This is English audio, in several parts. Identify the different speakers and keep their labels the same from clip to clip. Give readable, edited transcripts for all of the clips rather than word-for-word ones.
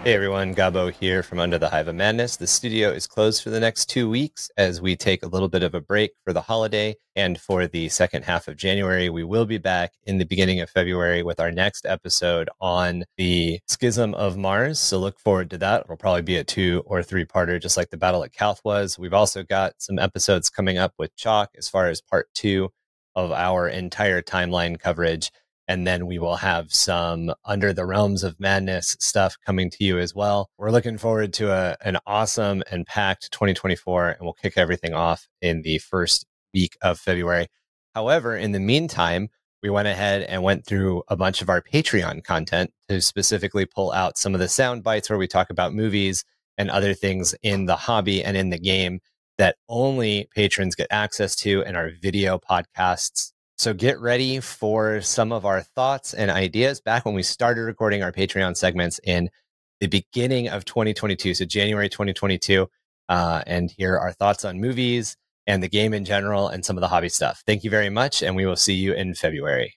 Speaker 1: Hey everyone, Gabo here from Under the Hive of Madness. The studio is closed for the next 2 weeks as we take a little bit of a break for the holiday. And for the second half of January, we will be back in the beginning of February with our next episode on the Schism of Mars. So look forward to that. It'll probably be a 2 or 3-parter, just like the Battle at Calth was. We've also got some episodes coming up with Chalk as far as part 2 of our entire timeline coverage. And then we will have some Under the Realms of Madness stuff coming to you as well. We're looking forward to an awesome and packed 2024, and we'll kick everything off in the first week of February. However, in the meantime, we went ahead and went through a bunch of our Patreon content to specifically pull out some of the sound bites where we talk about movies and other things in the hobby and in the game that only patrons get access to in our video podcasts. So get ready for some of our thoughts and ideas back when we started recording our Patreon segments in the beginning of 2022, so January 2022. And here are thoughts on movies and the game in general and some of the hobby stuff. Thank you very much, and we will see you in February.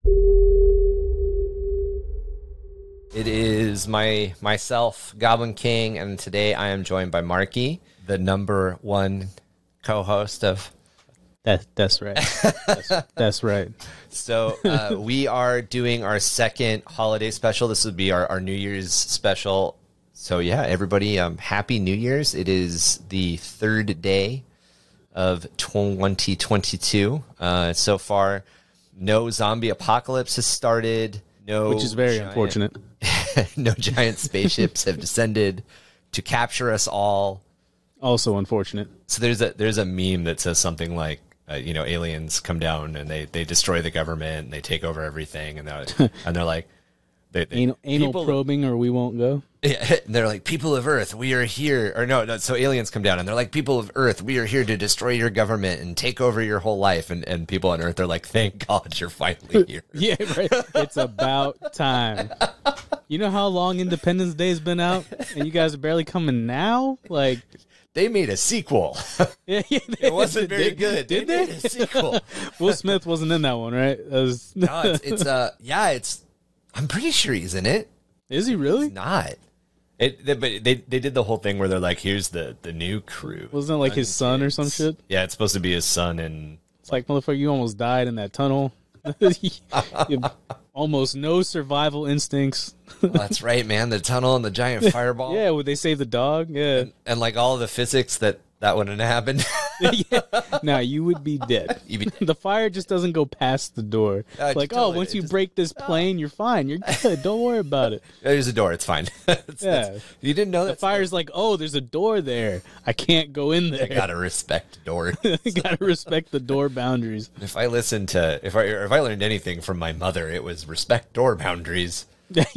Speaker 1: It is myself, Goblin King, and today I am joined by Marky, the number one co-host of...
Speaker 2: That's right. That's right.
Speaker 1: So we are doing our second holiday special. This would be our New Year's special. So yeah, everybody, Happy New Year's. It is the third day of 2022. So far, no zombie apocalypse has started.
Speaker 2: Which is very unfortunate.
Speaker 1: No giant spaceships have descended to capture us all.
Speaker 2: Also unfortunate.
Speaker 1: So there's a meme that says something like, aliens come down and they destroy the government and they take over everything, and they're like,
Speaker 2: anal probing or we won't go.
Speaker 1: Yeah, they're like, people of Earth, we are here. Or no, so aliens come down and they're like, people of Earth, we are here to destroy your government and take over your whole life. And people on Earth are like, thank God you're finally here.
Speaker 2: Yeah, right. It's about time. You know how long Independence Day's been out, and you guys are barely coming now? Like,
Speaker 1: they made a sequel.
Speaker 2: Yeah,
Speaker 1: it wasn't very good.
Speaker 2: Did they?
Speaker 1: Made a sequel.
Speaker 2: Will Smith wasn't in that one, right?
Speaker 1: No, it's. I'm pretty sure he's in it.
Speaker 2: Is he really?
Speaker 1: He's not. But they did the whole thing where they're like, here's the new crew.
Speaker 2: Wasn't it like his son or some shit?
Speaker 1: Yeah, it's supposed to be his son, and
Speaker 2: it's like, motherfucker, you almost died in that tunnel. You have almost no survival instincts.
Speaker 1: Oh, that's right, man. The tunnel and the giant fireball.
Speaker 2: Yeah, would they save the dog? Yeah.
Speaker 1: And like all the physics that wouldn't happen.
Speaker 2: Yeah. No, you would be dead. The fire just doesn't go past the door. Once you break this plane, you're fine. You're good. Don't worry about it.
Speaker 1: There's a door. It's fine. You didn't know that?
Speaker 2: The fire's like, oh, there's a door there. I can't go in there.
Speaker 1: You gotta respect doors.
Speaker 2: Gotta respect the door boundaries.
Speaker 1: If I learned anything from my mother, it was respect door boundaries.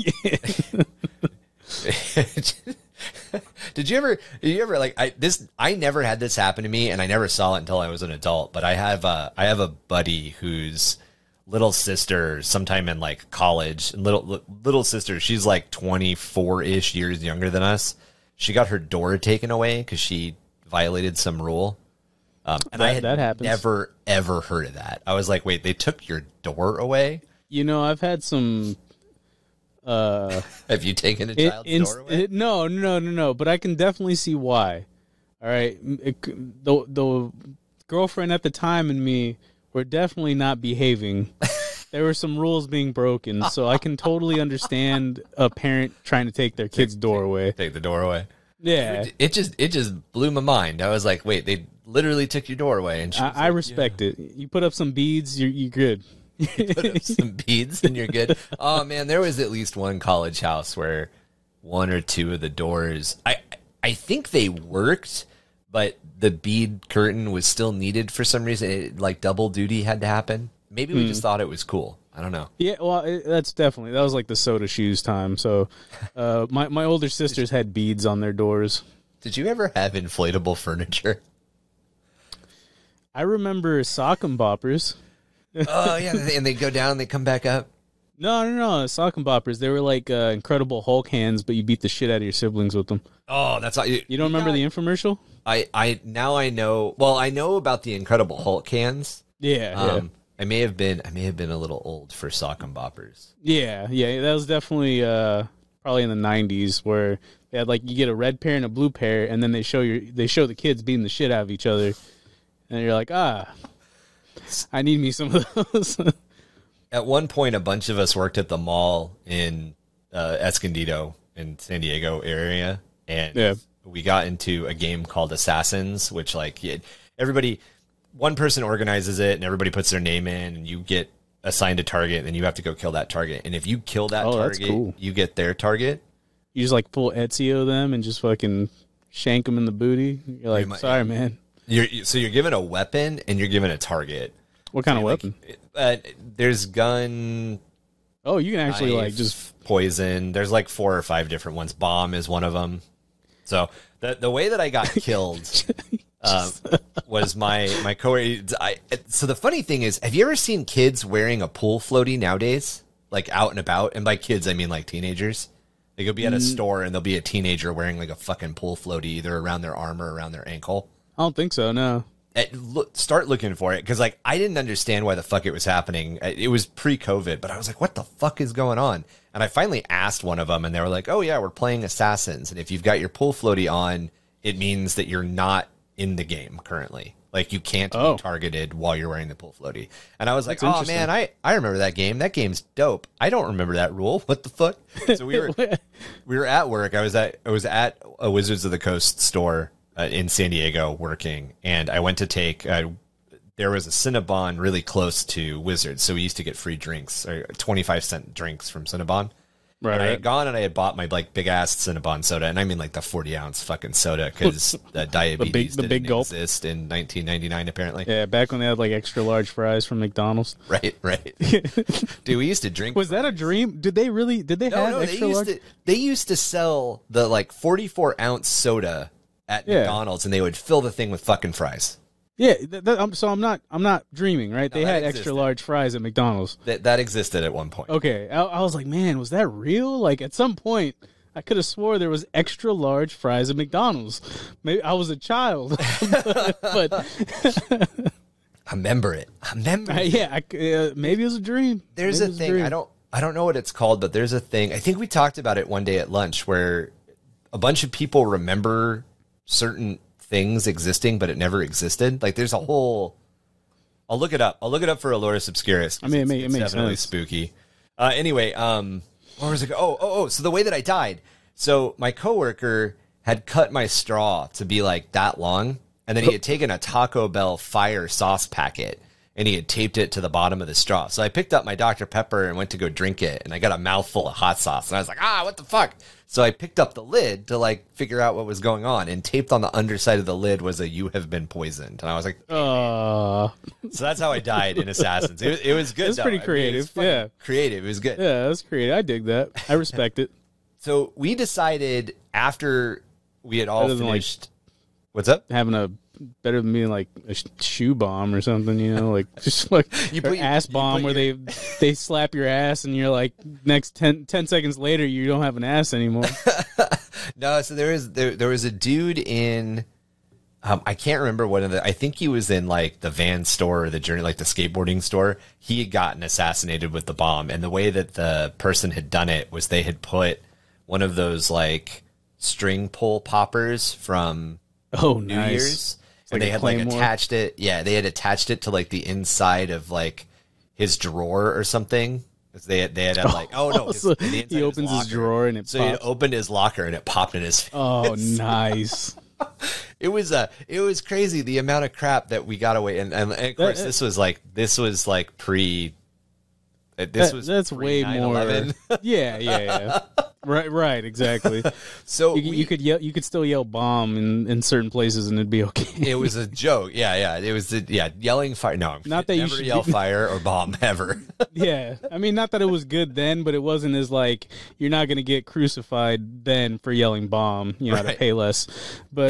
Speaker 1: Did you ever like I never had this happen to me, and I never saw it until I was an adult, but I have a buddy whose little sister, sometime in like college, and little sister, she's like 24-ish years younger than us. She got her door taken away because she violated some rule. And I had never ever heard of that. I was like, wait, they took your door away?
Speaker 2: I've had some
Speaker 1: have you taken a child's door away?
Speaker 2: No, but I can definitely see why. All right. The girlfriend at the time and me were definitely not behaving. There were some rules being broken, so I can totally understand a parent trying to take their kid's door away.
Speaker 1: Take the door away.
Speaker 2: Yeah.
Speaker 1: It just blew my mind. I was like, wait, they literally took your door away. And
Speaker 2: I respect it. You put up some beads, you're good.
Speaker 1: You put up some beads and you're good. Oh man, there was at least one college house where one or two of the doors, I think they worked, but the bead curtain was still needed for some reason. Like double duty had to happen. Maybe we just thought it was cool. I don't know.
Speaker 2: Yeah, well, that was like the soda shoes time. So my older sisters had beads on their doors.
Speaker 1: Did you ever have inflatable furniture?
Speaker 2: I remember sock and boppers.
Speaker 1: Oh, yeah, and they go down and they come back up?
Speaker 2: No, sock and boppers. They were like Incredible Hulk hands, but you beat the shit out of your siblings with them.
Speaker 1: Oh, that's all.
Speaker 2: You don't remember the infomercial?
Speaker 1: I know. Well, I know about the Incredible Hulk hands.
Speaker 2: Yeah.
Speaker 1: I may have been a little old for sock and boppers.
Speaker 2: Yeah, that was definitely probably in the 90s, where they had like you get a red pair and a blue pair, and then they show the kids beating the shit out of each other, and you're like, I need me some of those.
Speaker 1: At one point, a bunch of us worked at the mall in Escondido in San Diego area, and we got into a game called Assassins, which like everybody, one person organizes it, and everybody puts their name in, and you get assigned a target, and you have to go kill that target. And if you kill that target, cool. You get their target.
Speaker 2: You just like full Ezio them and just fucking shank them in the booty. You're like, sorry, man.
Speaker 1: So you're given a weapon and you're given a target.
Speaker 2: What kind of weapon?
Speaker 1: There's gun.
Speaker 2: Oh, you can actually
Speaker 1: knife,
Speaker 2: like just
Speaker 1: poison. There's like 4 or 5 different ones. Bomb is one of them. So the way that I got killed was my coworker. So the funny thing is, have you ever seen kids wearing a pool floaty nowadays, like out and about? And by kids, I mean like teenagers. Like you'll be at a store and there'll be a teenager wearing like a fucking pool floaty either around their arm or around their ankle.
Speaker 2: I don't think so. No.
Speaker 1: Start looking for it, because like I didn't understand why the fuck it was happening. It was pre-COVID, but I was like, what the fuck is going on? And I finally asked one of them, and they were like, oh yeah, we're playing Assassins, and if you've got your pool floaty on, it means that you're not in the game currently. Like you can't be targeted while you're wearing the pool floaty. And I was like, oh man, I remember that game. That game's dope. I don't remember that rule. What the fuck? So we were at work. I was at a Wizards of the Coast store in San Diego working, and I went to take there was a Cinnabon really close to Wizards, so we used to get free drinks, or 25-cent drinks from Cinnabon. Right. And I had gone and I had bought my like big ass Cinnabon soda, and I mean like the 40-ounce fucking soda, because diabetes didn't exist in 1999 apparently.
Speaker 2: Yeah, back when they had like extra large fries from McDonald's.
Speaker 1: Right. Dude, we used to drink.
Speaker 2: Was that a dream? Did they have extra large?
Speaker 1: They used to sell the like 44-ounce soda at McDonald's, and they would fill the thing with fucking fries.
Speaker 2: Yeah, so I'm not dreaming, right? They had extra large fries at McDonald's.
Speaker 1: That existed at one point.
Speaker 2: Okay, I was like, man, was that real? Like at some point, I could have swore there was extra large fries at McDonald's. Maybe I was a child, but
Speaker 1: I remember it.
Speaker 2: Yeah, maybe it was a dream.
Speaker 1: There's a thing. I don't know what it's called, but there's a thing. I think we talked about it one day at lunch, where a bunch of people remember certain things existing, but it never existed. Like there's a whole. I'll look it up. For Aloris Obscurus.
Speaker 2: I mean,
Speaker 1: it's definitely
Speaker 2: sense.
Speaker 1: Spooky. Anyway, where was it? Oh. So the way that I died. So my coworker had cut my straw to be like that long, and then he had taken a Taco Bell fire sauce packet and he had taped it to the bottom of the straw. So I picked up my Dr. Pepper and went to go drink it, and I got a mouthful of hot sauce, and I was like, what the fuck? So I picked up the lid to like figure out what was going on, and taped on the underside of the lid was a "You have been poisoned," and I was like, so that's how I died in Assassins. It was good.
Speaker 2: It's pretty creative.
Speaker 1: Creative. It was good.
Speaker 2: Yeah, that's creative. I dig that. I respect it.
Speaker 1: So we decided after we had all finished. What's up?
Speaker 2: Having a better than being like a shoe bomb or something, you know, like just like ass bomb where they slap your ass and you're like next 10 seconds later you don't have an ass anymore.
Speaker 1: No, so there was a dude in I can't remember I think he was in like the Van store or the Journey, like the skateboarding store. He had gotten assassinated with the bomb, and the way that the person had done it was they had put one of those like string pull poppers from New Year's. And they had like attached it. Yeah, they had attached it to like the inside of like his drawer or something. They had like,
Speaker 2: he opens his drawer and it
Speaker 1: so he opened his locker and it popped in his face.
Speaker 2: Oh, nice.
Speaker 1: It was crazy the amount of crap that we got away, and of course this was like pre.
Speaker 2: That's way more. Yeah. Right, exactly.
Speaker 1: So
Speaker 2: you could still yell bomb in certain places and it'd be okay.
Speaker 1: It was a joke. Yeah. It was yelling fire. No,
Speaker 2: not that
Speaker 1: never you should yell fire or bomb ever.
Speaker 2: Yeah, I mean, not that it was good then, but it wasn't as like you're not going to get crucified then for yelling bomb. You know, to pay less. But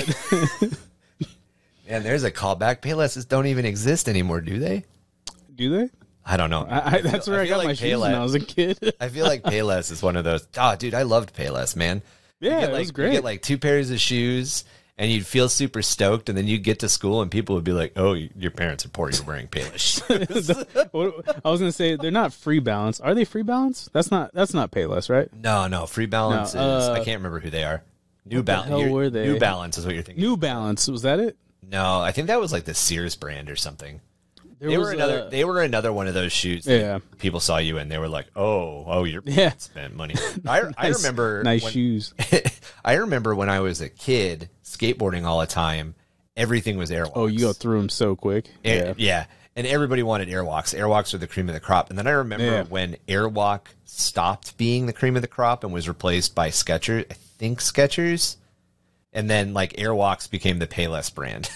Speaker 1: man, there's a callback. Paylesses don't even exist anymore, do they?
Speaker 2: Do they?
Speaker 1: I don't know.
Speaker 2: That's where I got my shoes when I was a kid.
Speaker 1: I feel like Payless is one of those. Oh, dude, I loved Payless, man.
Speaker 2: Yeah, it was great.
Speaker 1: You get like 2 pairs of shoes, and you'd feel super stoked, and then you'd get to school and people would be like, oh, your parents are poor, you're wearing Payless shoes.
Speaker 2: I was gonna say they're not Free Balance. Are they Free Balance? That's not Payless, right?
Speaker 1: No, Free Balance is, I can't remember who they are. New Balance.
Speaker 2: Hell were they?
Speaker 1: New Balance is what you're thinking.
Speaker 2: New Balance, was that it?
Speaker 1: No, I think that was like the Sears brand or something.
Speaker 2: There
Speaker 1: They
Speaker 2: was
Speaker 1: were another one of those shoes that people saw you in. They were like, oh, your parents spent money. I remember
Speaker 2: shoes.
Speaker 1: I remember when I was a kid skateboarding all the time, everything was Airwalks.
Speaker 2: Oh, you go through them so quick.
Speaker 1: Yeah. And everybody wanted Airwalks. Airwalks were the cream of the crop. And then I remember when Airwalk stopped being the cream of the crop and was replaced by Skechers, I think Skechers. And then like Airwalks became the Payless brand.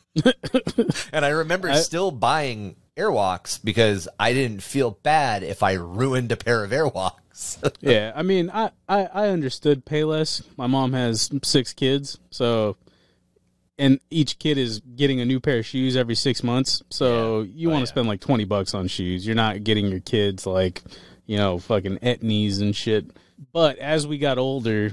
Speaker 1: And I remember still buying Airwalks because I didn't feel bad if I ruined a pair of Airwalks.
Speaker 2: Yeah, I mean, I understood Payless. My mom has 6 kids, so and each kid is getting a new pair of shoes every 6 months. So you want to spend like $20 on shoes. You're not getting your kids like, fucking Etnies and shit. But as we got older,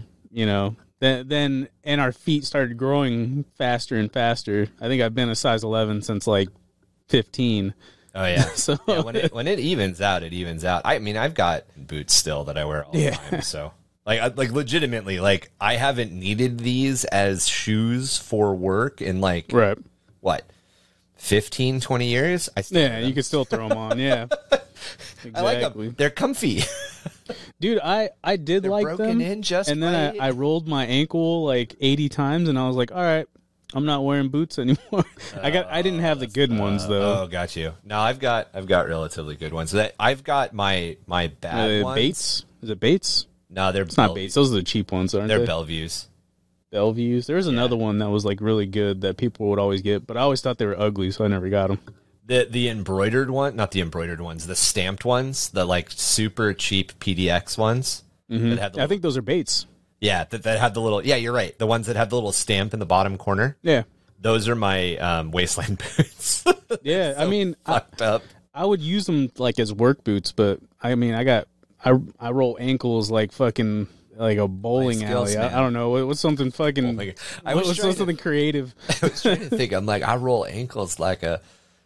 Speaker 2: then and our feet started growing faster and faster. I think I've been a size 11 since like 15.
Speaker 1: Oh yeah.
Speaker 2: So
Speaker 1: when it evens out, it evens out. I mean, I've got boots still that I wear all the time. So like legitimately, like I haven't needed these as shoes for work in like what 15, 20 years. I still
Speaker 2: you can still throw them on. Yeah. Exactly.
Speaker 1: I like them. They're comfy.
Speaker 2: Dude, I did
Speaker 1: They're
Speaker 2: like
Speaker 1: broken
Speaker 2: them,
Speaker 1: in just
Speaker 2: and then
Speaker 1: right.
Speaker 2: I rolled my ankle like 80 times, and I was like, all right, I'm not wearing boots anymore. I didn't have the good ones though.
Speaker 1: Oh, got you. No, I've got relatively good ones. I've got my bad ones.
Speaker 2: Bates? Is it Bates?
Speaker 1: No,
Speaker 2: it's not Bates. Those are the cheap ones, aren't they?
Speaker 1: They're Bellevues.
Speaker 2: Bellevues. There was another one that was like really good that people would always get, but I always thought they were ugly, so I never got them.
Speaker 1: The embroidered one, not the embroidered ones, the stamped ones, the like super cheap PDX ones.
Speaker 2: Mm-hmm. That have I think those are Bates.
Speaker 1: Yeah, that have the little. Yeah, you're right. The ones that have the little stamp in the bottom corner.
Speaker 2: Yeah,
Speaker 1: those are my waistline boots.
Speaker 2: Yeah,
Speaker 1: so
Speaker 2: I mean,
Speaker 1: fucked up.
Speaker 2: I would use them like as work boots, but I mean, I roll ankles like fucking like a bowling alley. I don't know. What's something fucking? What's something creative?
Speaker 1: I was trying to think. I'm like, I roll ankles like a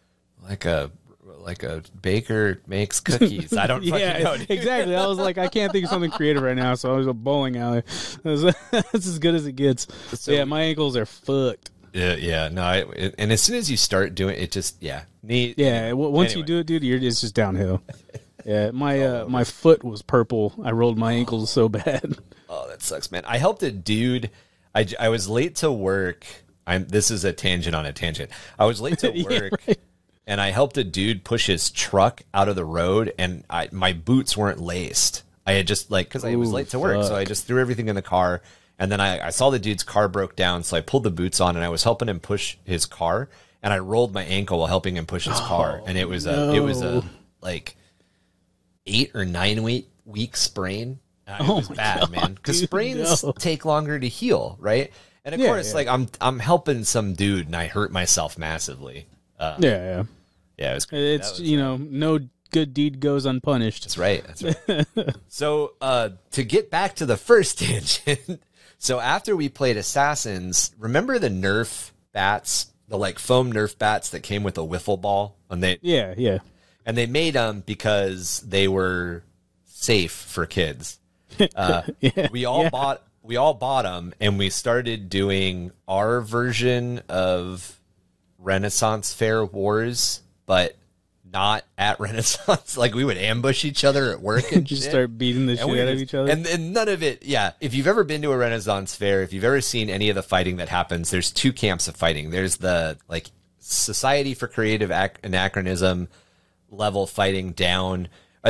Speaker 1: baker makes cookies. I don't fucking know.
Speaker 2: Exactly. I was like, I can't think of something creative right now, so I was a bowling alley. That's as good as it gets. So yeah, my ankles are fucked.
Speaker 1: Yeah. No, and as soon as you start doing it, just neat.
Speaker 2: Yeah. Once you do it, dude, it's just downhill. Yeah. My foot was purple. I rolled my ankles so bad.
Speaker 1: Oh, that sucks, man. I helped a dude. I was late to work. This is a tangent on a tangent. I was late to work.
Speaker 2: Right.
Speaker 1: And I helped a dude push his truck out of the road, and my boots weren't laced. I had just because I was late to work, so I just threw everything in the car. And then I saw the dude's car broke down, so I pulled the boots on, and I was helping him push his car, and I rolled my ankle while helping him push his car, and it was a like 8 or 9 week sprain. It was bad, man, because sprains take longer to heal, right? And of course, like I'm helping some dude, and I hurt myself massively.
Speaker 2: Yeah,
Speaker 1: it was.
Speaker 2: It's no good deed goes unpunished.
Speaker 1: That's right. So to get back to the first tangent, so after we played Assassins, remember the Nerf bats, the like foam Nerf bats that came with a wiffle ball, and and they made them because they were safe for kids. We all bought them, and we started doing our version of Renaissance Fair Wars, but not at Renaissance. Like we would ambush each other at work and
Speaker 2: just start beating the shit out of each other.
Speaker 1: And none of it. Yeah. If you've ever been to a Renaissance Fair, if you've ever seen any of the fighting that happens, there's 2 camps of fighting. There's the like Society for Creative Anachronism level fighting down.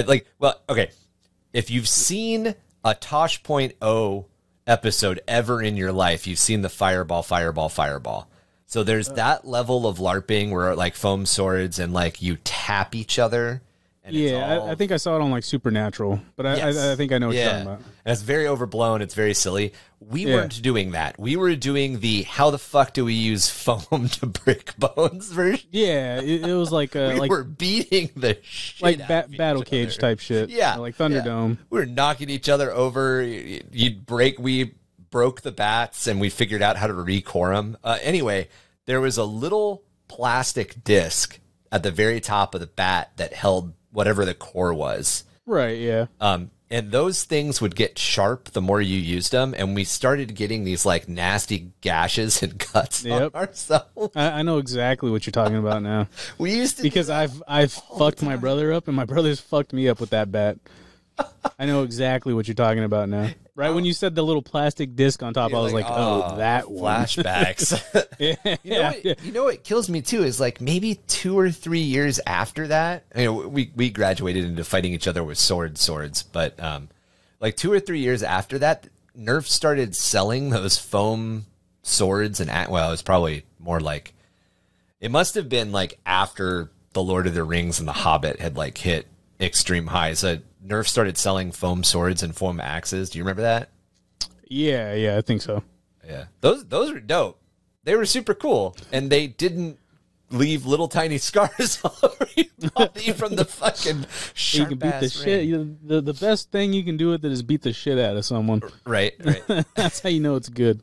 Speaker 1: If you've seen a Tosh.0 episode ever in your life, you've seen the fireball. So there's that level of LARPing where like foam swords and like you tap each other. And
Speaker 2: I think I saw it on like Supernatural, but I think I know what you're talking about.
Speaker 1: And it's very overblown. It's very silly. We weren't doing that. We were doing the how the fuck do we use foam to break bones version.
Speaker 2: Yeah, it was like
Speaker 1: we were beating the shit
Speaker 2: like
Speaker 1: out of
Speaker 2: battle cage type shit.
Speaker 1: Yeah,
Speaker 2: like Thunderdome.
Speaker 1: We were knocking each other over. We
Speaker 3: broke the bats and we figured out how to recore them. Anyway, there was a little plastic disc at the very top of the bat that held whatever the core was.
Speaker 2: Right, yeah.
Speaker 3: And those things would get sharp the more you used them, and we started getting these like nasty gashes and cuts on ourselves.
Speaker 2: I know exactly what you're talking about now.
Speaker 3: We used to
Speaker 2: because I've fucked my brother up, and my brother's fucked me up with that bat. I know exactly what you're talking about now. Right when you said the little plastic disc on top, I was like, oh, that one.
Speaker 3: Flashbacks. You know what kills me too is like maybe 2 or 3 years after that. You know, we graduated into fighting each other with swords, but like 2 or 3 years after that, Nerf started selling those foam swords, and well, it was probably more like it must have been like after the Lord of the Rings and the Hobbit had like hit extreme highs. Nerf started selling foam swords and foam axes. Do you remember that?
Speaker 2: Yeah, I think so.
Speaker 3: Yeah, those were dope. They were super cool, and they didn't leave little tiny scars all over your body from the fucking sharp.
Speaker 2: You can beat the shit. The best thing you can do with it is beat the shit out of someone.
Speaker 3: Right.
Speaker 2: That's how you know it's good.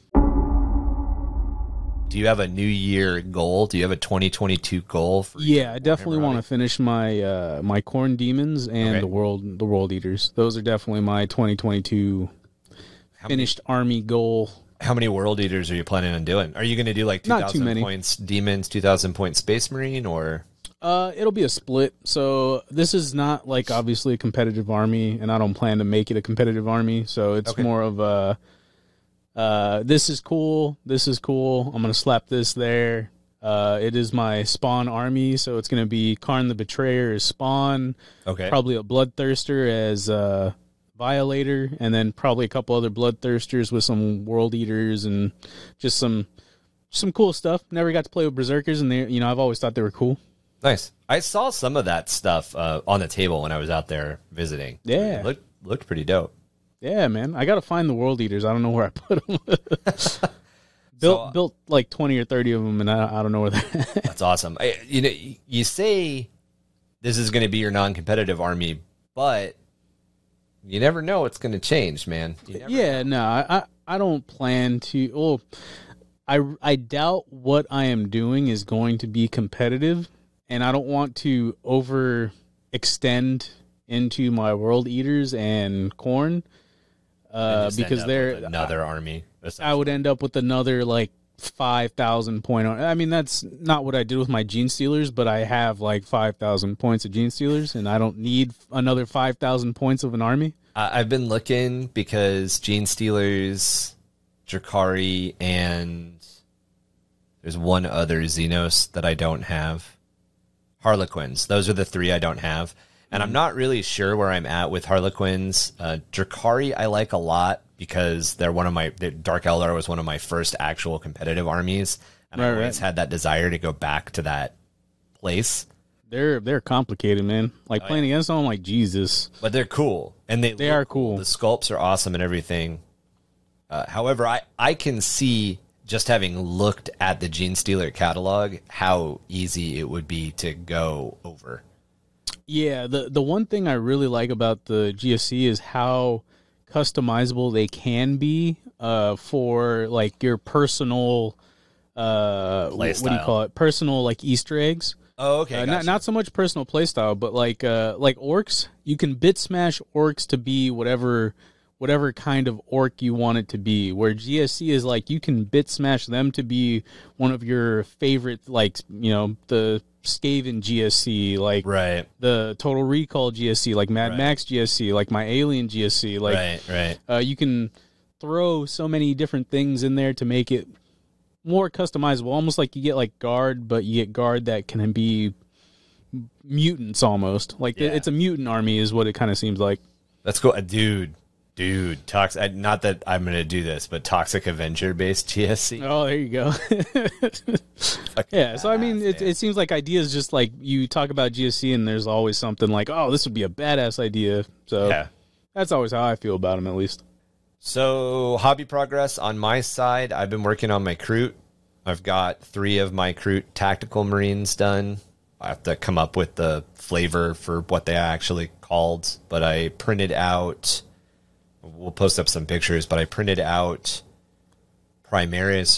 Speaker 3: Do you have a New Year goal? Do you have a 2022 goal?
Speaker 2: I definitely want to finish my my Corn Demons and the World Eaters. Those are definitely my 2022 finished army goal.
Speaker 3: How many World Eaters are you planning on doing? Are you going to do like 2,000 points Demons, 2,000 points Space Marine, or?
Speaker 2: It'll be a split. So this is not like obviously a competitive army, and I don't plan to make it a competitive army. So it's more of a. This is cool. I'm going to slap this there. It is my spawn army, so it's going to be Karn the Betrayer as spawn.
Speaker 3: Okay.
Speaker 2: Probably a Bloodthirster as Violator, and then probably a couple other Bloodthirsters with some World Eaters and just some cool stuff. Never got to play with Berserkers, and they, I've always thought they were cool.
Speaker 3: Nice. I saw some of that stuff on the table when I was out there visiting.
Speaker 2: Yeah.
Speaker 3: It looked pretty dope.
Speaker 2: Yeah, man. I got to find the World Eaters. I don't know where I put them. built like 20 or 30 of them, and I don't know where they're at.
Speaker 3: That's awesome. You say this is going to be your non-competitive army, but you never know what's going to change, man.
Speaker 2: No, I don't plan to. Well, I doubt what I am doing is going to be competitive, and I don't want to overextend into my World Eaters and Corn. Because they're
Speaker 3: another army.
Speaker 2: I would end up with another like 5,000 point. I mean, that's not what I did with my Gene Stealers, but I have like 5,000 points of Gene Stealers, and I don't need another 5,000 points of an army.
Speaker 3: I've been looking because Gene Stealers, Drakari, and there's one other Xenos that I don't have. Harlequins. Those are the 3 I don't have. And I'm not really sure where I'm at with Harlequins. Drakari I like a lot because they're Dark Eldar was one of my first actual competitive armies. And I always had that desire to go back to that place.
Speaker 2: They're complicated, man. Like playing against them, I'm like, Jesus.
Speaker 3: But they're cool. And they
Speaker 2: are cool.
Speaker 3: The sculpts are awesome and everything. However, I can see, just having looked at the Gene Stealer catalog, how easy it would be to go over.
Speaker 2: Yeah, the one thing I really like about the GSC is how customizable they can be for like your personal what do you call it? Personal like Easter eggs.
Speaker 3: Oh, okay. Gotcha.
Speaker 2: Not so much personal playstyle, but like orcs, you can bit smash orcs to be whatever kind of orc you want it to be. Where GSC is like you can bit smash them to be one of your favorite, like the Skaven GSC, like the Total Recall GSC, like Mad Max GSC, like my Alien GSC, like you can throw so many different things in there to make it more customizable. Almost like you get like Guard, but you get Guard that can be mutants almost. Like it's a mutant army is what it kind of seems like.
Speaker 3: That's cool, Dude, Toxic. Not that I'm going to do this, but Toxic Avenger based GSC.
Speaker 2: Oh, there you go. So I mean, it seems like ideas just like you talk about GSC, and there's always something like, oh, this would be a badass idea. So that's always how I feel about them, at least.
Speaker 3: So hobby progress on my side, I've been working on my Kroot. I've got 3 of my Kroot tactical Marines done. I have to come up with the flavor for what they actually called, but I printed out we'll post up some pictures, but I printed out Primaris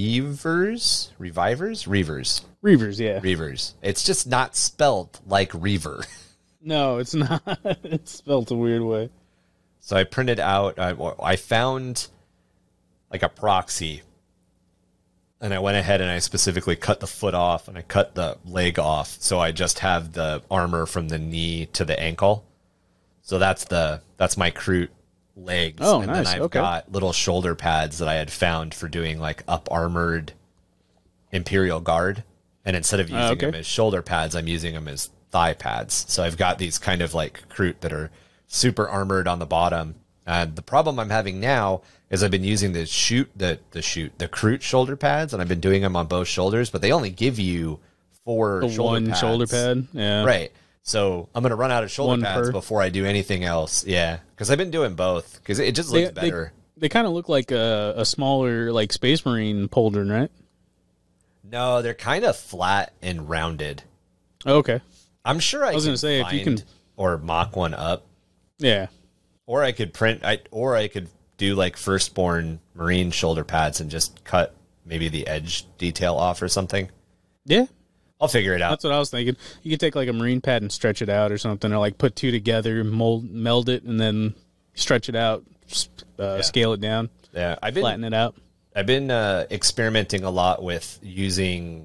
Speaker 3: Reavers, yeah. Reavers. It's just not spelled like Reaver.
Speaker 2: No, it's not. It's spelled a weird way.
Speaker 3: So I printed out, I found like a proxy, and I went ahead and I specifically cut the foot off and I cut the leg off. So I just have the armor from the knee to the ankle. So that's my Kroot legs.
Speaker 2: Oh,
Speaker 3: and
Speaker 2: nice.
Speaker 3: then I've got little shoulder pads that I had found for doing like up armored Imperial Guard. And instead of using them as shoulder pads, I'm using them as thigh pads. So I've got these kind of like Kroot that are super armored on the bottom. And the problem I'm having now is I've been using the Kroot shoulder pads, and I've been doing them on both shoulders, but they only give you 4 shoulder pads.
Speaker 2: Shoulder pad. Yeah.
Speaker 3: Right. So I'm going to run out of shoulder pads before I do anything else. Yeah. Because I've been doing both because it just looks better.
Speaker 2: They kind of look like a smaller like Space Marine pauldron, right?
Speaker 3: No, they're kind of flat and rounded.
Speaker 2: Okay.
Speaker 3: I'm sure I was going to
Speaker 2: say if you can
Speaker 3: or mock one up.
Speaker 2: Yeah.
Speaker 3: Or I could or I could do like Firstborn Marine shoulder pads and just cut maybe the edge detail off or something.
Speaker 2: Yeah.
Speaker 3: I'll figure it out.
Speaker 2: That's what I was thinking. You could take like a Marine pad and stretch it out or something, or like put 2 together, meld it, and then stretch it out, scale it down.
Speaker 3: Yeah,
Speaker 2: flatten it out.
Speaker 3: I've been experimenting a lot with using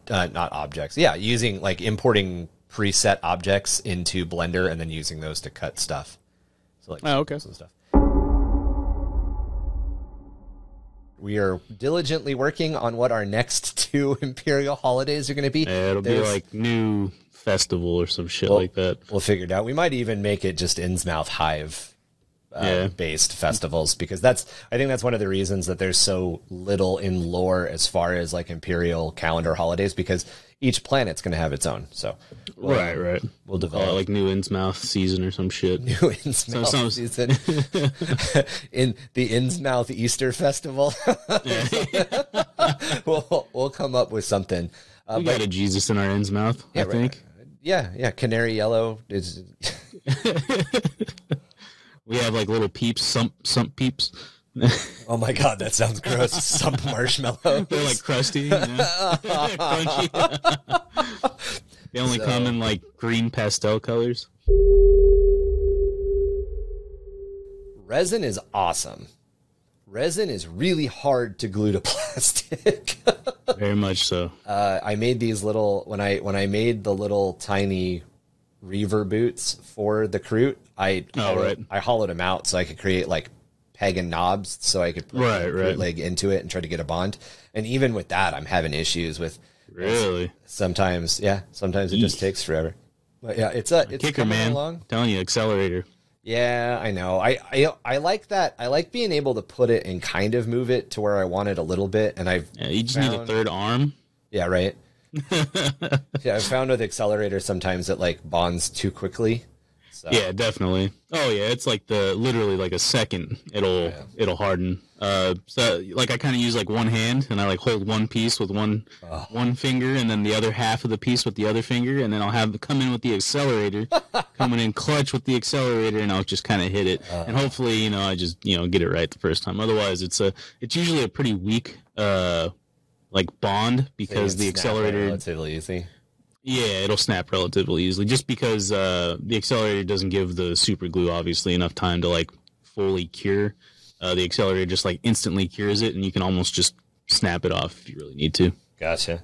Speaker 3: using like importing preset objects into Blender and then using those to cut stuff. So like and stuff. We are diligently working on what our next 2 Imperial holidays are going to be.
Speaker 2: Yeah, it'll be like new festival or some shit like that.
Speaker 3: We'll figure it out. We might even make it just Innsmouth Hive based festivals, because I think that's one of the reasons that there's so little in lore as far as like Imperial calendar holidays, because each planet's going to have its own. So
Speaker 2: right.
Speaker 3: We'll develop like
Speaker 2: new Innsmouth season or some shit.
Speaker 3: New Innsmouth season in the Innsmouth Easter Festival. we'll come up with something.
Speaker 2: We got a Jesus in our Innsmouth, I think.
Speaker 3: Yeah. Canary yellow is.
Speaker 2: We have like little peeps, sump peeps.
Speaker 3: Oh my god, that sounds gross. Sump marshmallows.
Speaker 2: They're like crusty, crunchy. They only come in like green pastel colors.
Speaker 3: Resin is awesome. Resin is really hard to glue to plastic.
Speaker 2: Very much so.
Speaker 3: I made these little when I made the little tiny Reaver boots for the Kroot. I hollowed them out so I could create like pagan knobs, so I could put the leg into it and try to get a bond. And even with that, I'm having issues with.
Speaker 2: Really?
Speaker 3: Sometimes it just takes forever. But yeah, it's
Speaker 2: kicker, man. I'm telling you, accelerator.
Speaker 3: Yeah, I know. I like that. I like being able to put it and kind of move it to where I want it a little bit. And
Speaker 2: you just need a third arm.
Speaker 3: Yeah, right. Yeah, I've found with accelerator sometimes it like bonds too quickly. So.
Speaker 2: Yeah, definitely. Oh yeah, it's like literally like a second it'll harden. So like I kind of use like one hand and I like hold one piece with one finger and then the other half of the piece with the other finger, and then I'll have come in with the accelerator, coming in clutch with the accelerator, and I'll just kind of hit it, and hopefully I just get it right the first time. Otherwise, it's usually a pretty weak like bond, because the accelerator
Speaker 3: relatively easy.
Speaker 2: Yeah, it'll snap relatively easily, just because the accelerator doesn't give the super glue obviously enough time to like fully cure. The accelerator just like instantly cures it, and you can almost just snap it off if you really need to.
Speaker 3: Gotcha.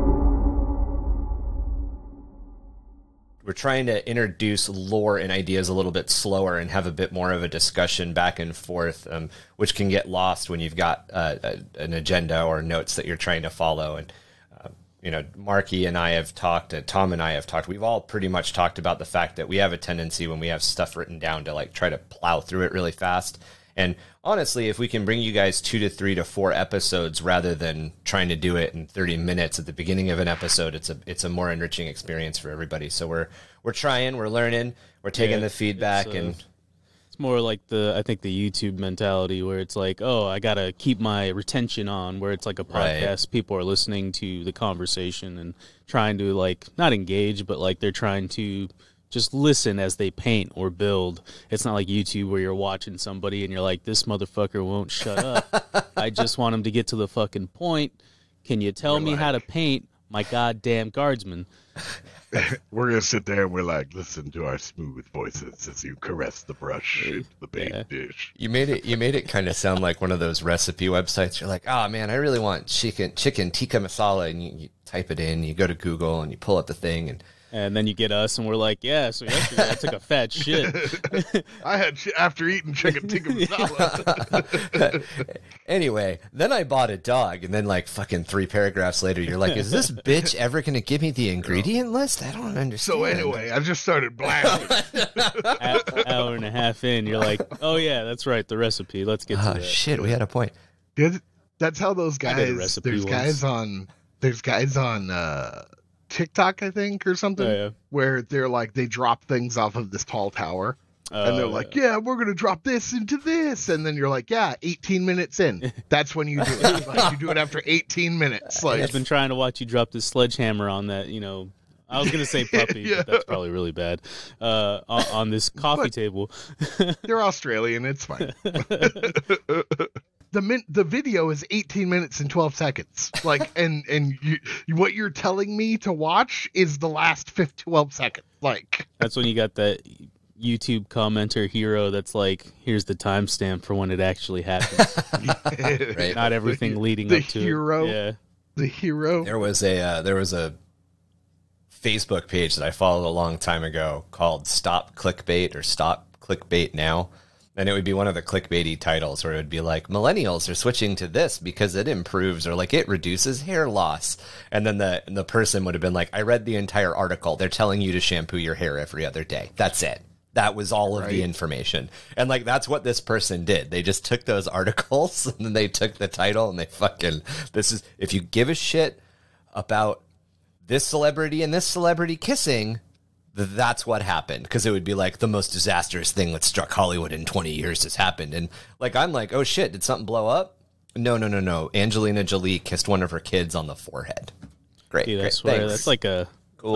Speaker 3: We're trying to introduce lore and ideas a little bit slower and have a bit more of a discussion back and forth, which can get lost when you've got an agenda or notes that you're trying to follow. And Marky and I have talked, Tom and I have talked. We've all pretty much talked about the fact that we have a tendency when we have stuff written down to like try to plow through it really fast. And honestly, if we can bring you guys 2 to 3 to 4 episodes rather than trying to do it in 30 minutes at the beginning of an episode, it's a more enriching experience for everybody. So we're trying, we're learning, we're taking the feedback, and
Speaker 2: it's more like I think the YouTube mentality where it's like, oh, I gotta keep my retention on, where it's like a podcast. Right. People are listening to the conversation and trying to like not engage, but like they're trying to Just listen as they paint or build. It's not like YouTube where you're watching somebody and you're like, this motherfucker won't shut up. I just want him to get to the fucking point. Can you tell me how to paint, my goddamn guardsman?
Speaker 4: We're going to sit there and we're like, listen to our smooth voices as you caress the brush into the baked dish.
Speaker 3: You made it kind of sound like one of those recipe websites. You're like, oh man, I really want chicken tikka masala, and you type it in, you go to Google and you pull up the thing,
Speaker 2: and then you get us, and we're like, yeah, so yesterday I took a fat shit.
Speaker 4: I had after eating chicken tikka masala.
Speaker 3: Anyway, then I bought a dog, and then like fucking 3 paragraphs later, you're like, is this bitch ever going to give me the ingredient list? I don't understand.
Speaker 4: So anyway, I just started blasting.
Speaker 2: Hour and a half in, you're like, oh yeah, that's right, the recipe. Let's get to that.
Speaker 3: Shit, we had a point.
Speaker 4: That's how those guys. There's guys on TikTok, I think, or something, where they're like, they drop things off of this tall tower, and they're like, yeah, we're going to drop this into this, and then you're like, yeah, 18 minutes in. That's when you do it. Like, you do it after 18 minutes. Like,
Speaker 2: I've been trying to watch you drop this sledgehammer on that, I was going to say puppy, but that's probably really bad, on this coffee table.
Speaker 4: They're Australian, it's fine. The video is 18 minutes and 12 seconds. Like, and what you're telling me to watch is the last 12 seconds. Like,
Speaker 2: that's when you got that YouTube commenter hero that's like, here's the timestamp for when it actually happens.
Speaker 3: Right.
Speaker 2: Not everything leading up to
Speaker 4: hero.
Speaker 2: it. Yeah.
Speaker 4: The hero.
Speaker 3: There was a Facebook page that I followed a long time ago called Stop Clickbait or Stop Clickbait Now. And it would be one of the clickbaity titles where it would be like, millennials are switching to this because it improves, or like it reduces hair loss. And then the person would have been like, I read the entire article. They're telling you to shampoo your hair every other day. That's it. That was all of the information. And like, that's what this person did. They just took those articles and then they took the title and they if you give a shit about this celebrity and this celebrity kissing, that's what happened. Because it would be like the most disastrous thing that struck Hollywood in 20 years has happened. And like, I'm like, oh shit, did something blow up? No. Angelina Jolie kissed one of her kids on the forehead. Great.
Speaker 2: Dude, I swear, that's like a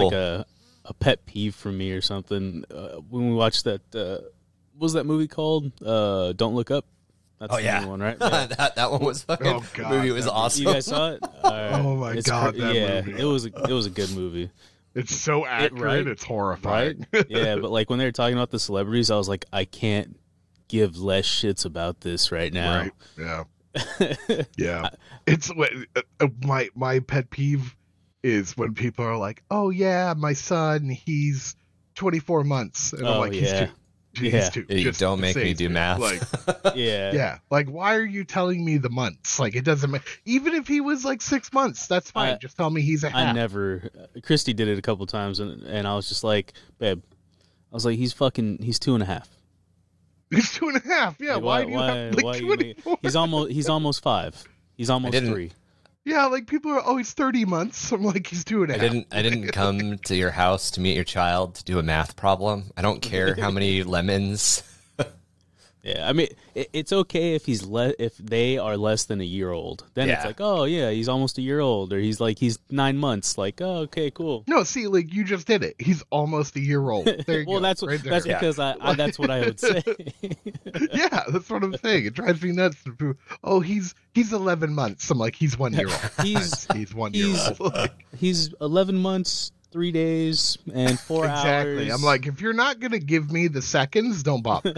Speaker 2: pet peeve for me or something. When we watched that, what was that movie called? Don't Look Up. That's the one, right? Yeah.
Speaker 3: that one was fucking. Oh god, movie was awesome.
Speaker 2: You guys saw it?
Speaker 4: Oh my god, that movie.
Speaker 2: It was a good movie.
Speaker 4: It's so accurate, it's horrifying.
Speaker 2: Right? Yeah, but like when they were talking about the celebrities, I was like, I can't give less shits about this right now.
Speaker 4: Right. Yeah. Yeah. It's my pet peeve is when people are like, "Oh yeah, my son, he's 24 months," and I'm like, "He's two." He's two.
Speaker 3: You don't make me do math.
Speaker 4: Like,
Speaker 2: yeah.
Speaker 4: Like, why are you telling me the months? Like, it doesn't matter. Even if he was like 6 months, that's fine. Just tell me he's a half.
Speaker 2: Christy did it a couple times, and I was just like, babe, I was like, he's 2.5.
Speaker 4: He's 2.5. Yeah.
Speaker 2: Like,
Speaker 4: why do you have like 24?
Speaker 2: He's almost 5. He's almost 3.
Speaker 4: Yeah, like people are always 30 months. I'm like, he's 2.5.
Speaker 3: I didn't come to your house to meet your child to do a math problem. I don't care how many lemons.
Speaker 2: Yeah, I mean, it's okay if if they are less than a year old. Then it's like, oh yeah, he's almost a year old, or he's 9 months. Like, oh, okay, cool.
Speaker 4: No, see, like you just did it. He's almost a year old. There you
Speaker 2: well,
Speaker 4: go.
Speaker 2: that's because that's what I would say.
Speaker 4: Yeah, that's what I'm saying. It drives me nuts. Oh, he's 11 months. I'm like, he's 1 year old. He's 1 year old.
Speaker 2: He's 11 months. 3 days and 4 hours.
Speaker 4: Exactly. I'm like, if you're not going to give me the seconds, don't bother.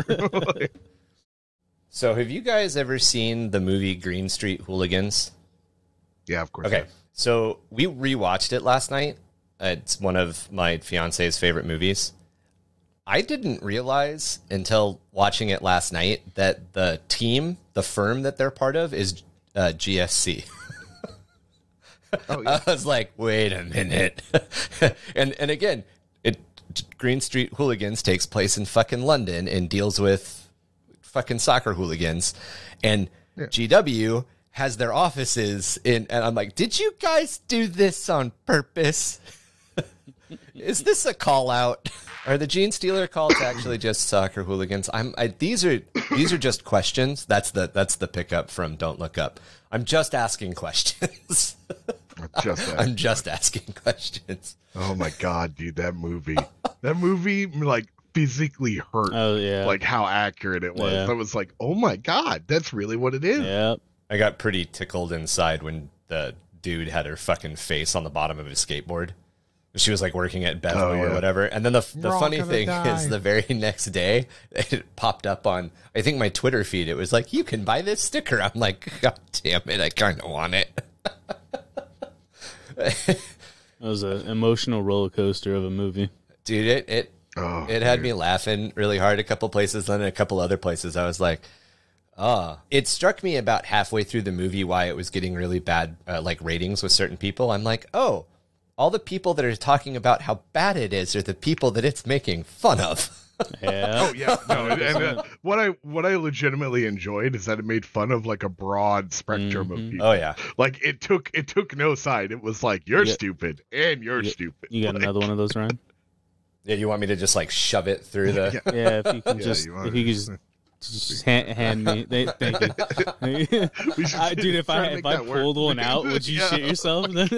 Speaker 3: So have you guys ever seen the movie Green Street Hooligans?
Speaker 4: Yeah, of course.
Speaker 3: Okay. So we rewatched it last night. It's one of my fiance's favorite movies. I didn't realize until watching it last night that the firm that they're part of is GSC. Oh, yeah. I was like, wait a minute. and again, Green Street Hooligans takes place in fucking London and deals with fucking soccer hooligans. And GW has their offices and I'm like, did you guys do this on purpose? Is this a call out? Are the Gene Stealer calls actually just soccer hooligans? These are just questions. That's the pickup from Don't Look Up. I'm just asking questions. I'm just asking questions.
Speaker 4: Oh my god, dude, that movie like physically hurt.
Speaker 2: Oh yeah,
Speaker 4: like how accurate it was. I was like, oh my god, that's really what it is.
Speaker 2: Yeah,
Speaker 1: I got pretty tickled inside when the dude had her fucking face on the bottom of his skateboard. She was like working at Bevmo or whatever. And then the funny thing is the very next day it popped up on, I think, my Twitter feed. It was like, you can buy this sticker. I'm like, god damn it, I kind of want it.
Speaker 2: That was an emotional roller coaster of a movie.
Speaker 1: Dude, it had me laughing really hard a couple places. Then in a couple other places I was like, it struck me about halfway through the movie why it was getting really bad like ratings with certain people. I'm like, oh, all the people that are talking about how bad it is are the people that it's making fun of.
Speaker 2: Yeah.
Speaker 4: Oh yeah. No, and what I legitimately enjoyed is that it made fun of like a broad spectrum of people.
Speaker 1: Oh yeah.
Speaker 4: Like it took no side. It was like, you're stupid and you're stupid.
Speaker 2: You got
Speaker 4: like,
Speaker 2: another one of those, Ryan?
Speaker 1: Yeah, you want me to just like shove it through the...
Speaker 2: Yeah, if you can just hand me. Thank you. Dude, if I pulled one out, would you shit yourself?
Speaker 4: That's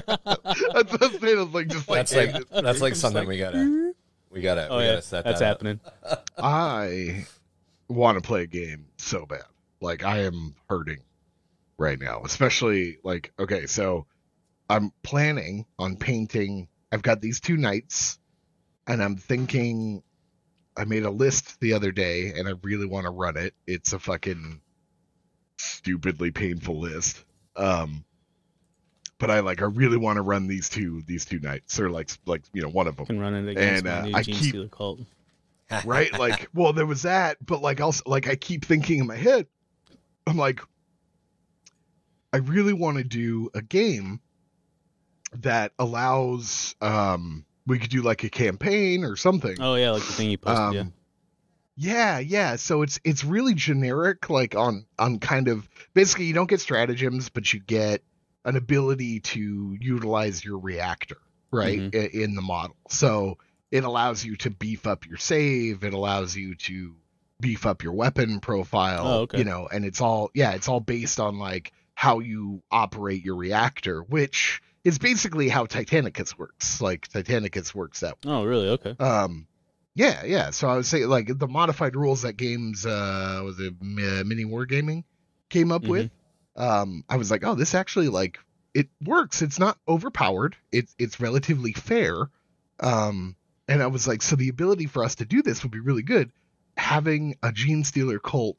Speaker 1: like something we gotta set.
Speaker 2: That's happening.
Speaker 4: I want to play a game so bad. Like I am hurting right now, especially like, okay, so I'm planning on painting. I've got these 2 nights, and I'm thinking. I made a list the other day, and I really want to run it. It's a fucking stupidly painful list. But I really want to run these two nights, or like one of them.
Speaker 2: Can run it against my new Gene Stealer cult.
Speaker 4: Right, like, well, there was that, but like also like I keep thinking in my head, I'm like, I really want to do a game that allows we could do like a campaign or something.
Speaker 2: Oh yeah, like the thing you posted.
Speaker 4: Yeah. So it's really generic, like on kind of basically you don't get stratagems, but you get an ability to utilize your reactor, right, in the model. So it allows you to beef up your save. It allows you to beef up your weapon profile.
Speaker 2: Oh, okay.
Speaker 4: And it's all based on like how you operate your reactor, which is basically how Titanicus works. Like Titanicus works that way.
Speaker 2: Oh, really? Okay.
Speaker 4: Yeah. So I would say like the modified rules that games was it Mini Wargaming came up with. I was like, oh, this actually like it works. It's not overpowered. It's relatively fair. And I was like, so the ability for us to do this would be really good. Having a Gene Stealer cult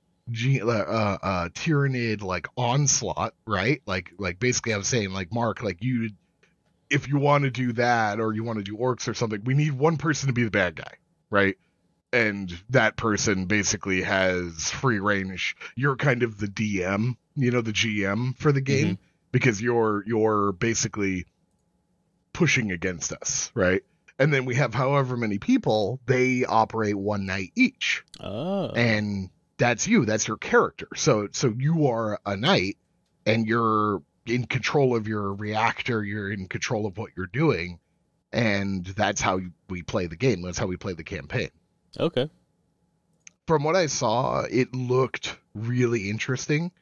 Speaker 4: Tyranid like onslaught, right? Like basically I was saying like, Mark, like if you want to do that or you want to do orcs or something, we need one person to be the bad guy, right? And that person basically has free range. You're kind of the DM, the GM for the game, because you're basically pushing against us, right? And then we have however many people, they operate one night each.
Speaker 2: Oh.
Speaker 4: And that's you. That's your character. So you are a knight, and you're in control of your reactor. You're in control of what you're doing, and that's how we play the game. That's how we play the campaign.
Speaker 2: Okay.
Speaker 4: From what I saw, it looked really interesting.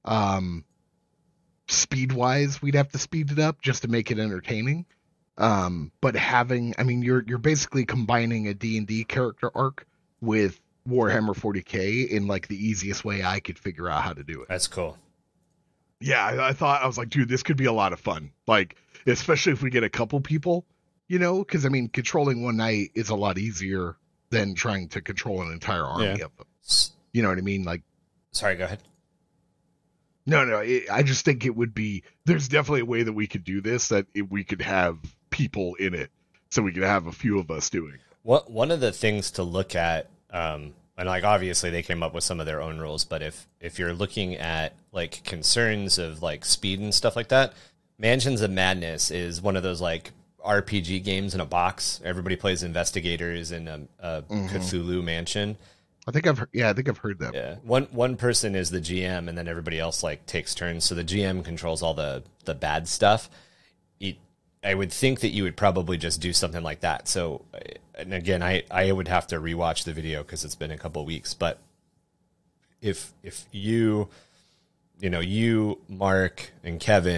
Speaker 4: Speed-wise, we'd have to speed it up just to make it entertaining. But you're basically combining a D&D character arc with Warhammer 40K in like the easiest way I could figure out how to do it.
Speaker 1: That's cool.
Speaker 4: Yeah, I was like, dude, this could be a lot of fun. Like, especially if we get a couple people, because controlling one knight is a lot easier than trying to control an entire army of them. You know what I mean? Like,
Speaker 1: sorry, go ahead.
Speaker 4: No, I just think it would be. There's definitely a way that we could do this, that we could have people in it, so we could have a few of us doing.
Speaker 1: One of the things to look at. And like obviously they came up with some of their own rules, but if you're looking at like concerns of like speed and stuff like that, Mansions of Madness is one of those like RPG games in a box. Everybody plays investigators in a Cthulhu mansion.
Speaker 4: I think I've heard that.
Speaker 1: Yeah, one person is the GM, and then everybody else like takes turns. So the GM controls all the bad stuff. I would think that you would probably just do something like that. So, and again, I would have to rewatch the video because it's been a couple of weeks. But if you, Mark and Kevin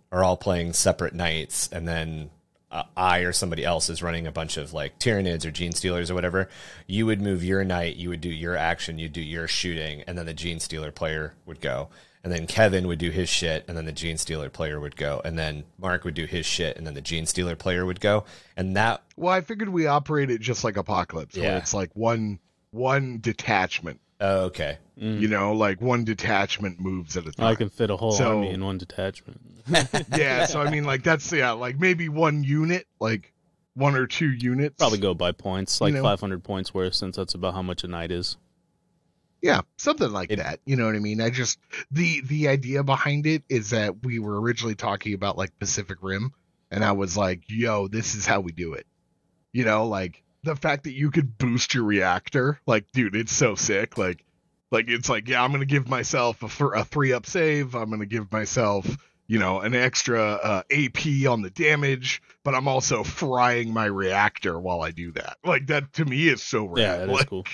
Speaker 1: are all playing separate nights, and then I or somebody else is running a bunch of like Tyranids or Gene Stealers or whatever, you would move your night, you would do your action, you'd do your shooting, and then the Gene Stealer player would go. And then Kevin would do his shit, and then the Gene Stealer player would go. And then Mark would do his shit, and then the Gene Stealer player would go. And that...
Speaker 4: Well, I figured we operated just like Apocalypse, where it's like one detachment.
Speaker 1: Oh, okay.
Speaker 4: You know, like one detachment moves at a time.
Speaker 2: I can fit a whole army in one detachment.
Speaker 4: Yeah, so I mean, like, that's, like maybe one unit, like 1 or 2 units.
Speaker 2: Probably go by points, like 500 points worth, since that's about how much a night is.
Speaker 4: Yeah, something like that. You know what I mean? I just, the idea behind it is that we were originally talking about like Pacific Rim, and I was like, yo, this is how we do it. You know, like the fact that you could boost your reactor, like, dude, it's so sick. Like it's like, yeah, I'm going to give myself a 3-up save. I'm going to give myself, you know, an extra AP on the damage, but I'm also frying my reactor while I do that. Like, that to me is so rad.
Speaker 2: Yeah, that is cool.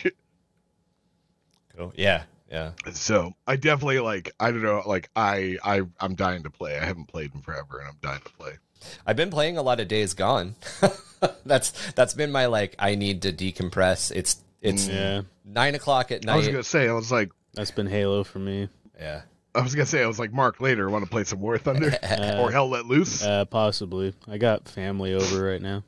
Speaker 1: Cool. Yeah.
Speaker 4: So I definitely I don't know, I'm dying to play. I haven't played in forever, and I'm dying to play.
Speaker 1: I've been playing a lot of Days Gone. That's been my I need to decompress. It's 9 o'clock at night.
Speaker 4: I was gonna say,
Speaker 2: that's been Halo for me.
Speaker 1: Yeah.
Speaker 4: I was gonna say, Mark, later, want to play some War Thunder or Hell Let Loose?
Speaker 2: Possibly. I got family over right now.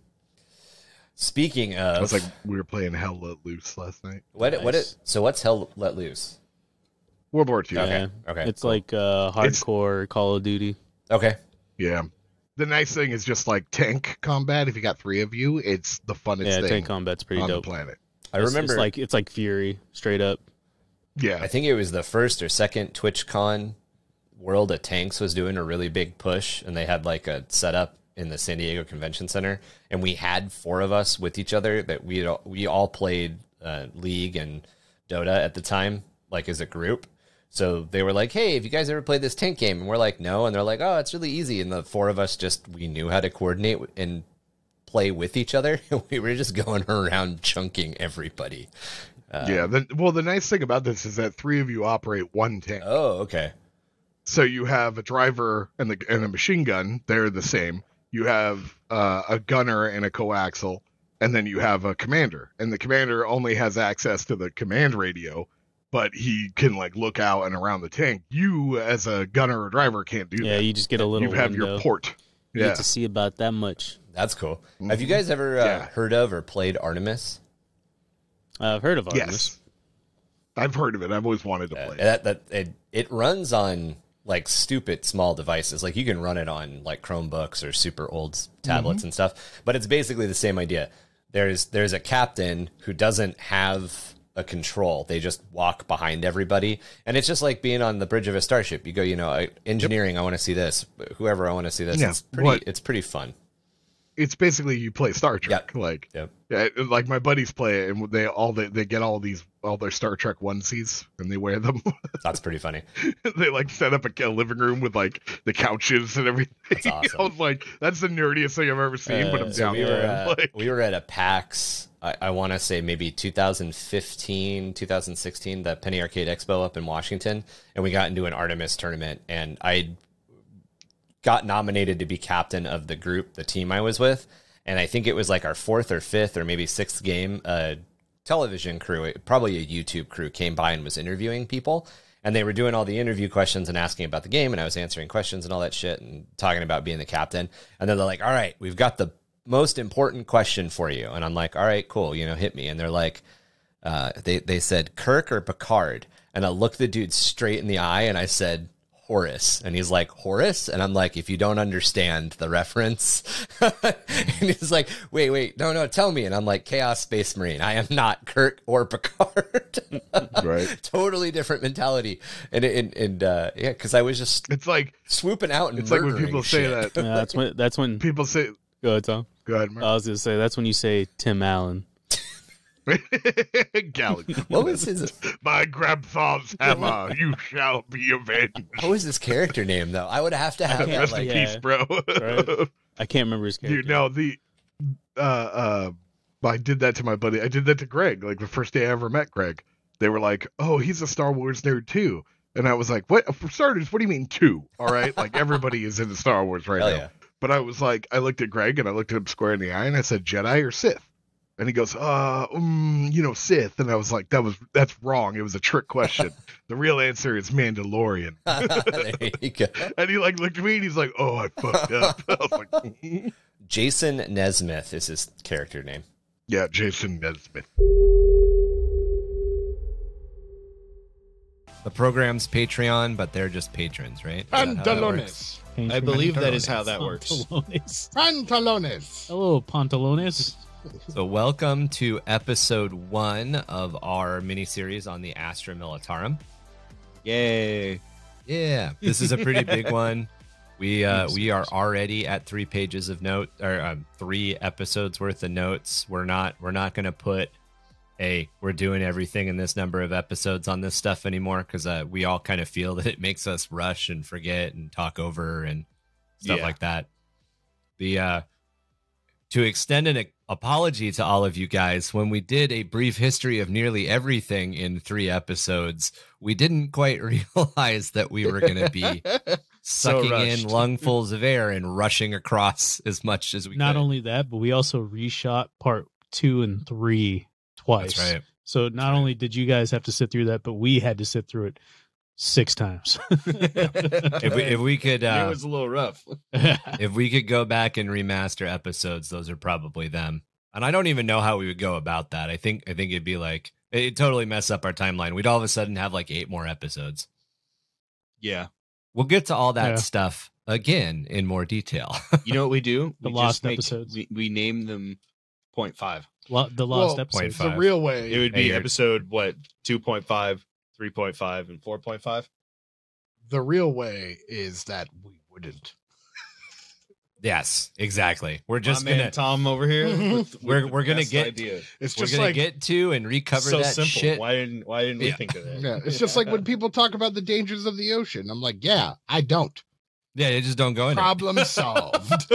Speaker 1: Speaking of,
Speaker 4: I was like, we were playing Hell Let Loose last night.
Speaker 1: So what's Hell Let Loose?
Speaker 4: World War II.
Speaker 1: Okay.
Speaker 2: It's cool. Like hardcore Call of Duty.
Speaker 1: Okay.
Speaker 4: Yeah. The nice thing is just like tank combat. If you got 3 of you, it's the funnest thing.
Speaker 2: Yeah, tank combat's pretty
Speaker 4: on
Speaker 2: dope.
Speaker 4: The planet.
Speaker 1: I remember
Speaker 2: it's like Fury, straight up.
Speaker 4: Yeah.
Speaker 1: I think it was the first or second TwitchCon World of Tanks was doing a really big push, and they had like a setup in the San Diego Convention Center, and we had 4 of us with each other that we all played League and Dota at the time, like as a group. So they were like, hey, have you guys ever played this tank game? And we're like, no. And they're like, oh, it's really easy. And the 4 of us we knew how to coordinate and play with each other. We were just going around chunking everybody.
Speaker 4: The nice thing about this is that 3 of you operate 1 tank.
Speaker 1: Oh, okay.
Speaker 4: So you have a driver and a machine gun. They're the same. You have a gunner and a coaxial, and then you have a commander. And the commander only has access to the command radio, but he can look out and around the tank. You, as a gunner or driver, can't do that.
Speaker 2: Yeah, you just get a little.
Speaker 4: You have
Speaker 2: window.
Speaker 4: your port.
Speaker 2: You get to see about that much.
Speaker 1: That's cool. Mm-hmm. Have you guys ever heard of or played Artemis?
Speaker 2: I've heard of Artemis.
Speaker 4: Yes, I've heard of it. I've always wanted to play.
Speaker 1: It runs on stupid small devices. You can run it on Chromebooks or super old tablets and stuff, but it's basically the same idea. There's a captain who doesn't have a control. They just walk behind everybody, and it's just like being on the bridge of a starship. You go, engineering, I want to see this. Whoever, I want to see this. Yeah, it's pretty fun.
Speaker 4: It's basically you play Star Trek. My buddies play it, and they get all their Star Trek onesies and they wear them.
Speaker 1: That's pretty funny.
Speaker 4: They set up a living room with the couches and everything.
Speaker 1: That's awesome.
Speaker 4: That's the nerdiest thing I've ever seen. But I'm down
Speaker 1: we were at a PAX. I want to say maybe 2015, 2016, the Penny Arcade Expo up in Washington, and we got into an Artemis tournament, and I got nominated to be captain of the group, the team I was with, and I think it was our 4th or 5th or maybe 6th game. A television crew, probably a YouTube crew, came by and was interviewing people, and they were doing all the interview questions and asking about the game, and I was answering questions and all that shit and talking about being the captain, and then they're like, all right, we've got the most important question for you. And I'm like, all right, cool, hit me. And they're like, they said Kirk or Picard, and I looked the dude straight in the eye and I said Horace, and he's like, Horace? And I'm like, if you don't understand the reference. And he's like, wait, no, tell me. And I'm like, Chaos Space Marine. I am not Kirk or Picard.
Speaker 4: Right.
Speaker 1: Totally different mentality. And because I was just swooping out and
Speaker 4: it's like when people say
Speaker 1: shit.
Speaker 4: that.
Speaker 2: Yeah, that's when
Speaker 4: people say.
Speaker 2: Go ahead, Tom.
Speaker 4: Go ahead, Mark.
Speaker 2: I was gonna say that's when you say Tim Allen.
Speaker 4: Gallagher.
Speaker 1: What was his?
Speaker 4: My grandfather's hammer, you shall be avenged.
Speaker 1: What was his character name, though? I would have to have that.
Speaker 4: Rest in peace, bro.
Speaker 2: Right? I can't remember his character.
Speaker 4: Dude, no, I did that to my buddy. I did that to Greg. The first day I ever met Greg, they were like, "Oh, he's a Star Wars nerd too." And I was like, what? For starters, what do you mean 2? All right. Like everybody is into Star Wars right now. Yeah. But I was like, I looked at Greg and I looked at him square in the eye and I said, Jedi or Sith? And he goes, Sith. And I was like, that's wrong. It was a trick question. The real answer is Mandalorian.
Speaker 1: There you go.
Speaker 4: And he like looked at me and he's like, oh, I fucked up. I was like,
Speaker 1: Jason Nesmith is his character name.
Speaker 4: Yeah, Jason Nesmith.
Speaker 1: The program's Patreon, but they're just patrons, right?
Speaker 5: Pantalones.
Speaker 6: I believe that is how that works.
Speaker 5: Pantalones.
Speaker 2: Hello, Pantalones.
Speaker 1: So welcome to episode 1 of our miniseries on the Astra Militarum.
Speaker 6: Yay.
Speaker 1: Yeah, this is a pretty big one. We are already at 3 pages of note, or 3 episodes worth of notes. We're not going to put we're doing everything in this number of episodes on this stuff anymore, because we all kind of feel that it makes us rush and forget and talk over and stuff like that. To extend an apology to all of you guys, when we did a brief history of nearly everything in 3 episodes, we didn't quite realize that we were going to be sucking in lungfuls of air and rushing across as much as we could.
Speaker 2: Not only that, but we also reshot part 2 and 3 twice.
Speaker 1: That's right.
Speaker 2: So not only did you guys have to sit through that, but we had to sit through it 6 times.
Speaker 1: if we could,
Speaker 6: it was a little rough.
Speaker 1: If we could go back and remaster episodes, those are probably them. And I don't even know how we would go about that. I think it'd be like, it'd totally mess up our timeline. We'd all of a sudden have like 8 more episodes.
Speaker 6: Yeah.
Speaker 1: We'll get to all that stuff again in more detail.
Speaker 6: You know what we do?
Speaker 2: The lost episodes.
Speaker 6: We name them 0.5.
Speaker 2: The lost episodes.
Speaker 5: The real way.
Speaker 6: It would be episode, 2.5, 3.5, and 4.5?
Speaker 5: The real way is that we wouldn't.
Speaker 1: Yes, exactly. We're just
Speaker 6: My man Tom over here.
Speaker 1: We're gonna get.
Speaker 6: Idea.
Speaker 5: It's
Speaker 1: we're
Speaker 5: just
Speaker 1: gonna
Speaker 5: like
Speaker 1: get to and recover
Speaker 6: so
Speaker 1: that
Speaker 6: simple.
Speaker 1: shit.
Speaker 6: Why didn't we think of that?
Speaker 5: Yeah, it's just like when people talk about the dangers of the ocean. I'm like, yeah, I don't.
Speaker 1: Yeah, they just don't go in.
Speaker 5: Problem solved.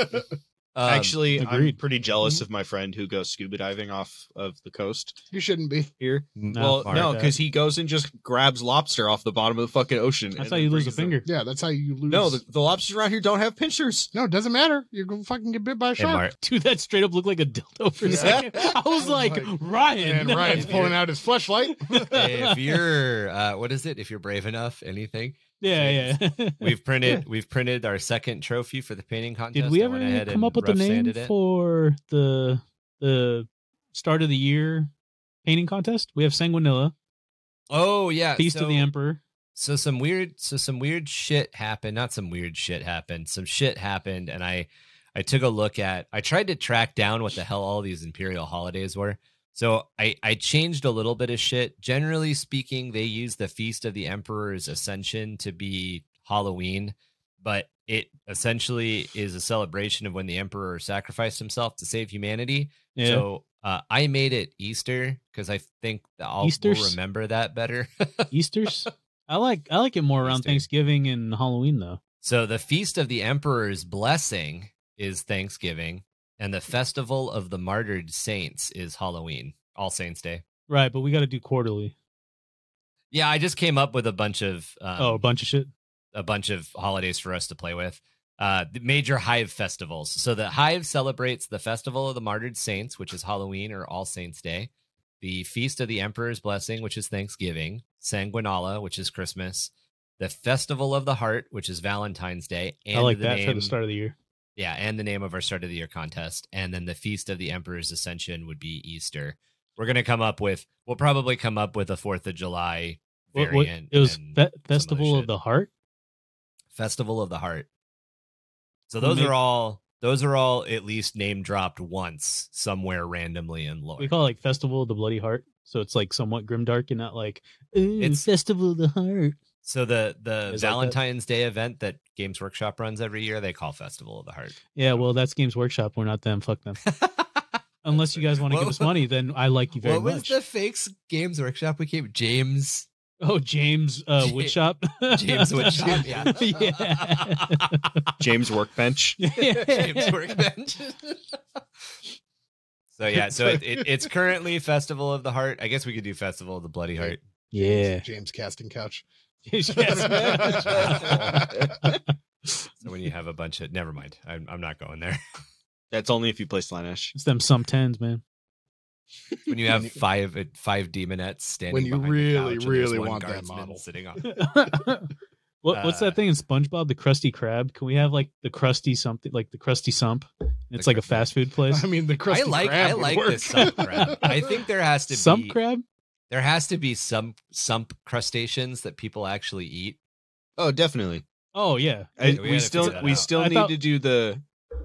Speaker 6: Actually,
Speaker 2: agreed.
Speaker 6: I'm pretty jealous of my friend who goes scuba diving off of the coast
Speaker 5: You shouldn't be.
Speaker 6: here.
Speaker 2: No,
Speaker 6: No, because he goes and just grabs lobster off the bottom of the fucking ocean.
Speaker 2: That's
Speaker 6: and
Speaker 2: how
Speaker 6: then
Speaker 2: you lose a
Speaker 6: brings them.
Speaker 2: finger.
Speaker 5: Yeah, that's how you lose.
Speaker 6: No, the lobsters around here don't have pinchers.
Speaker 5: No, it doesn't matter. You're going to fucking get bit by a
Speaker 1: Hey,
Speaker 5: shark.
Speaker 1: Mark,
Speaker 2: Dude, that straight up looked like a dildo for a second. I was like, Ryan.
Speaker 5: And Ryan's pulling out his fleshlight.
Speaker 1: if you're, what is it? If you're brave enough, anything.
Speaker 2: Yeah.
Speaker 1: We've printed our second trophy for the painting contest.
Speaker 2: Did we
Speaker 1: I went
Speaker 2: ever
Speaker 1: ahead
Speaker 2: come
Speaker 1: and
Speaker 2: up with a
Speaker 1: rough
Speaker 2: name
Speaker 1: sanded it.
Speaker 2: for the start of the year painting contest? We have Sanguinilla,
Speaker 1: Oh yeah,
Speaker 2: Feast of the Emperor.
Speaker 1: So some weird shit happened. Not some weird shit happened. Some shit happened, and I took a look at. I tried to track down what the hell all these imperial holidays were. So I changed a little bit of shit. Generally speaking, they use the Feast of the Emperor's Ascension to be Halloween, but it essentially is a celebration of when the Emperor sacrificed himself to save humanity.
Speaker 2: Yeah.
Speaker 1: So I made it Easter because I think we'll remember that better.
Speaker 2: Easter's. I like it more around
Speaker 1: Easter.
Speaker 2: Thanksgiving and Halloween though.
Speaker 1: So the Feast of the Emperor's Blessing is Thanksgiving, and the Festival of the Martyred Saints is Halloween, All Saints Day.
Speaker 2: Right, but we got to do quarterly.
Speaker 1: Yeah, I just came up with a bunch of
Speaker 2: a bunch of shit.
Speaker 1: A bunch of holidays for us to play with. The major Hive festivals. So the Hive celebrates the Festival of the Martyred Saints, which is Halloween or All Saints Day. The Feast of the Emperor's Blessing, which is Thanksgiving. Sanguinala, which is Christmas. The Festival of the Heart, which is Valentine's Day. And
Speaker 2: I like that for the start of the year.
Speaker 1: Yeah, and the name of our start of the year contest. And then the Feast of the Emperor's Ascension would be Easter. We'll probably come up with a 4th of July variant.
Speaker 2: It was Festival of the Heart?
Speaker 1: Festival of the Heart. So those are all at least name dropped once somewhere randomly in lore.
Speaker 2: We call it like Festival of the Bloody Heart. So it's like somewhat grimdark and not like, it's Festival of the Heart.
Speaker 1: So the Valentine's Day event that Games Workshop runs every year, they call Festival of the Heart.
Speaker 2: Yeah, well, that's Games Workshop. We're not them. Fuck them. Unless you guys want to give us money, then I like you very much.
Speaker 1: What was the fakes Games Workshop we came? James.
Speaker 2: Oh, James Woodshop.
Speaker 1: James Woodshop, yeah.
Speaker 2: Yeah.
Speaker 6: James Workbench.
Speaker 1: James Workbench. So it's currently Festival of the Heart. I guess we could do Festival of the Bloody Heart.
Speaker 2: Yeah.
Speaker 5: James Casting Couch.
Speaker 3: So when you have a bunch of, never mind, I'm not going there.
Speaker 6: That's only if you play Slaanesh.
Speaker 2: It's them some 10s, man.
Speaker 3: When you have five demonettes standing
Speaker 4: When you
Speaker 3: behind
Speaker 4: really,
Speaker 3: the couch and there's
Speaker 4: really
Speaker 3: one
Speaker 4: want that
Speaker 3: guardsman
Speaker 4: model.
Speaker 3: sitting on.
Speaker 2: What's that thing in SpongeBob? The Krusty Krab? Can we have like the Krusty something, like the Krusty Sump? It's like a fast food place.
Speaker 4: I mean, the Krusty Krab
Speaker 3: I
Speaker 4: would
Speaker 3: like
Speaker 4: work.
Speaker 3: the sump crab. I think there has to
Speaker 2: Sump
Speaker 3: be
Speaker 2: crab?
Speaker 3: There has to be some sump crustaceans that people actually eat.
Speaker 6: Oh, definitely.
Speaker 2: Oh yeah.
Speaker 3: we gotta
Speaker 6: We still
Speaker 3: figure that out.
Speaker 6: still
Speaker 2: I
Speaker 6: need
Speaker 2: thought-
Speaker 6: to do the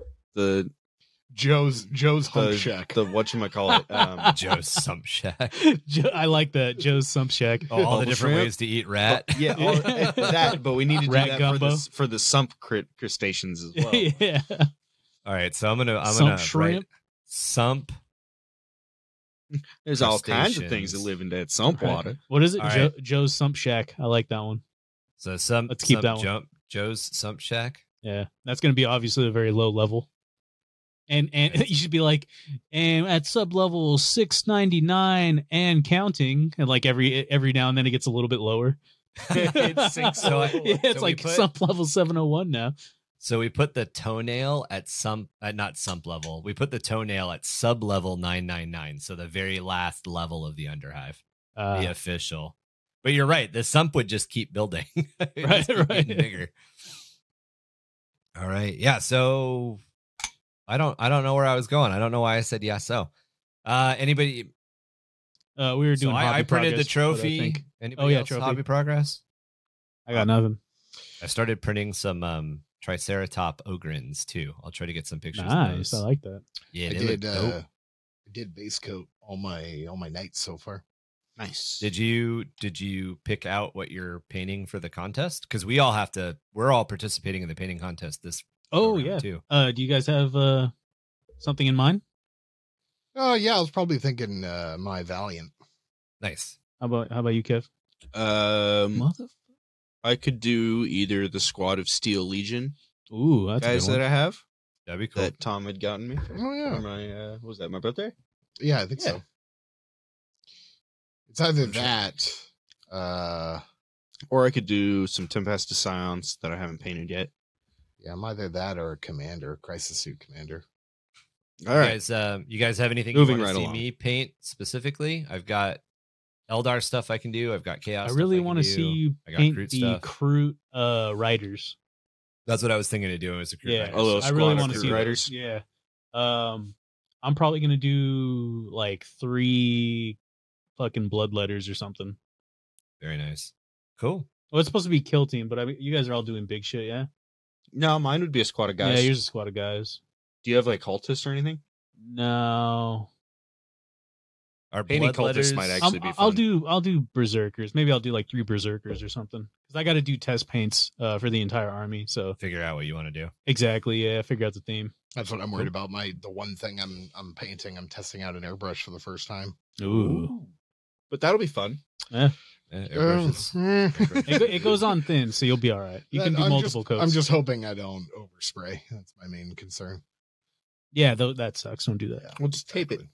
Speaker 4: Joe's hump shack.
Speaker 6: the whatchamacallit.
Speaker 3: Joe's Sump Shack.
Speaker 2: I like that. Joe's Sump Shack.
Speaker 3: All the
Speaker 6: Bubble
Speaker 3: different
Speaker 6: shrimp?
Speaker 3: ways to eat rat.
Speaker 6: Yeah, that. But we need to do
Speaker 2: Rat
Speaker 6: that
Speaker 2: gumbo.
Speaker 6: for the sump crustaceans as well.
Speaker 2: Yeah.
Speaker 3: All right, so I'm gonna
Speaker 2: Sump
Speaker 3: write
Speaker 2: shrimp.
Speaker 3: sump.
Speaker 6: There's all kinds of things
Speaker 3: Crustaceans.
Speaker 6: that live in that sump
Speaker 2: Okay.
Speaker 6: water.
Speaker 2: What is it?
Speaker 3: All right.
Speaker 2: Joe's Sump Shack. I like that one.
Speaker 3: So
Speaker 2: Let's keep that one.
Speaker 3: Joe's Sump Shack.
Speaker 2: Yeah. That's going to be obviously a very low level. And you should be like, and at sub level 699 and counting, and like every now and then it gets a little bit lower.
Speaker 6: It sinks
Speaker 3: So
Speaker 2: Yeah, it's
Speaker 3: so we
Speaker 2: like
Speaker 3: put-
Speaker 2: sub level 701 now.
Speaker 3: So we put the toenail at not sump level. We put the toenail at sub level 999. So the very last level of the underhive, the official. But you're right. The sump would just keep building. It'd
Speaker 2: Right,
Speaker 3: just keep
Speaker 2: right.
Speaker 3: getting bigger. All right. Yeah. So I don't know where I was going. I don't know why I said yeah. So anybody?
Speaker 2: We were doing.
Speaker 3: So I
Speaker 2: hobby
Speaker 3: printed the
Speaker 2: progress, but I
Speaker 3: trophy.
Speaker 2: think-
Speaker 3: Anybody
Speaker 2: yeah,
Speaker 3: else
Speaker 2: trophy.
Speaker 3: hobby progress?
Speaker 2: I got nothing.
Speaker 3: I started printing some Triceratop ogrins too. I'll try to get some pictures. Of
Speaker 2: Nice.
Speaker 3: those.
Speaker 2: I like that.
Speaker 3: Yeah,
Speaker 4: I
Speaker 3: they look
Speaker 4: did.
Speaker 3: dope.
Speaker 4: I did base coat all my nights so far.
Speaker 6: Nice.
Speaker 3: Did you pick out what you're painting for the contest? Because we're all participating in the painting contest this.
Speaker 2: Oh
Speaker 3: go-round,
Speaker 2: yeah.
Speaker 3: too.
Speaker 2: Do you guys have something in mind?
Speaker 4: Oh yeah, I was probably thinking my Valiant.
Speaker 3: Nice.
Speaker 2: How about you, Kev? Mother.
Speaker 6: I could do either the Squad of Steel Legion
Speaker 2: Ooh, that's
Speaker 6: guys
Speaker 2: a good
Speaker 6: that I have
Speaker 3: That'd be cool.
Speaker 6: that Tom had gotten me for,
Speaker 4: Oh yeah,
Speaker 6: for my what was that, my birthday?
Speaker 4: yeah, I think
Speaker 6: Yeah.
Speaker 4: so. It's either
Speaker 3: I'm sure.
Speaker 4: that.
Speaker 6: Or I could do some Tempest de Science that I haven't painted yet.
Speaker 4: Yeah, I'm either that or a Commander, Crisis Suit Commander.
Speaker 6: All right.
Speaker 3: You guys have anything
Speaker 6: Moving
Speaker 3: you want
Speaker 6: right
Speaker 3: to see
Speaker 6: along.
Speaker 3: me paint specifically? I've got Eldar stuff I can do. I've got Chaos.
Speaker 2: I
Speaker 3: stuff
Speaker 2: really
Speaker 3: can
Speaker 2: want to
Speaker 3: do.
Speaker 2: see you
Speaker 3: I got
Speaker 2: paint
Speaker 3: Groot
Speaker 2: the
Speaker 3: stuff.
Speaker 2: Kroot riders.
Speaker 3: That's what I was thinking of doing. Was a Groot
Speaker 2: Yeah,
Speaker 3: Riders.
Speaker 6: Oh, those
Speaker 2: I really
Speaker 6: squad
Speaker 2: want to
Speaker 6: of
Speaker 2: see
Speaker 6: Kroot
Speaker 2: those.
Speaker 6: riders?
Speaker 2: Yeah. I'm probably gonna do like 3 fucking bloodletters or something.
Speaker 3: Very nice. Cool.
Speaker 2: Well, it's supposed to be kill team, but I mean, you guys are all doing big shit, yeah.
Speaker 6: No, mine would be a squad of guys.
Speaker 2: Yeah, here's a squad of guys.
Speaker 6: Do you have like cultists or anything?
Speaker 2: No,
Speaker 3: Our
Speaker 6: Painting
Speaker 3: blood
Speaker 6: cultists
Speaker 3: letters-
Speaker 6: might actually be
Speaker 2: I'll
Speaker 6: fun.
Speaker 2: do berserkers. Maybe I'll do like 3 berserkers or something because I got to do test paints for the entire army. So
Speaker 3: figure out what you want to do.
Speaker 2: exactly, yeah. Figure out the theme.
Speaker 4: That's what I'm worried about. The one thing I'm painting, I'm testing out an airbrush for the first time.
Speaker 2: Ooh,
Speaker 6: But that'll be fun.
Speaker 3: Airbrushes.
Speaker 2: it goes on thin, so you'll be all right. You can do multiple coats.
Speaker 4: I'm just hoping I don't overspray. That's my main concern.
Speaker 2: yeah, though that sucks. Don't do that.
Speaker 4: Yeah,
Speaker 6: We'll just tape it.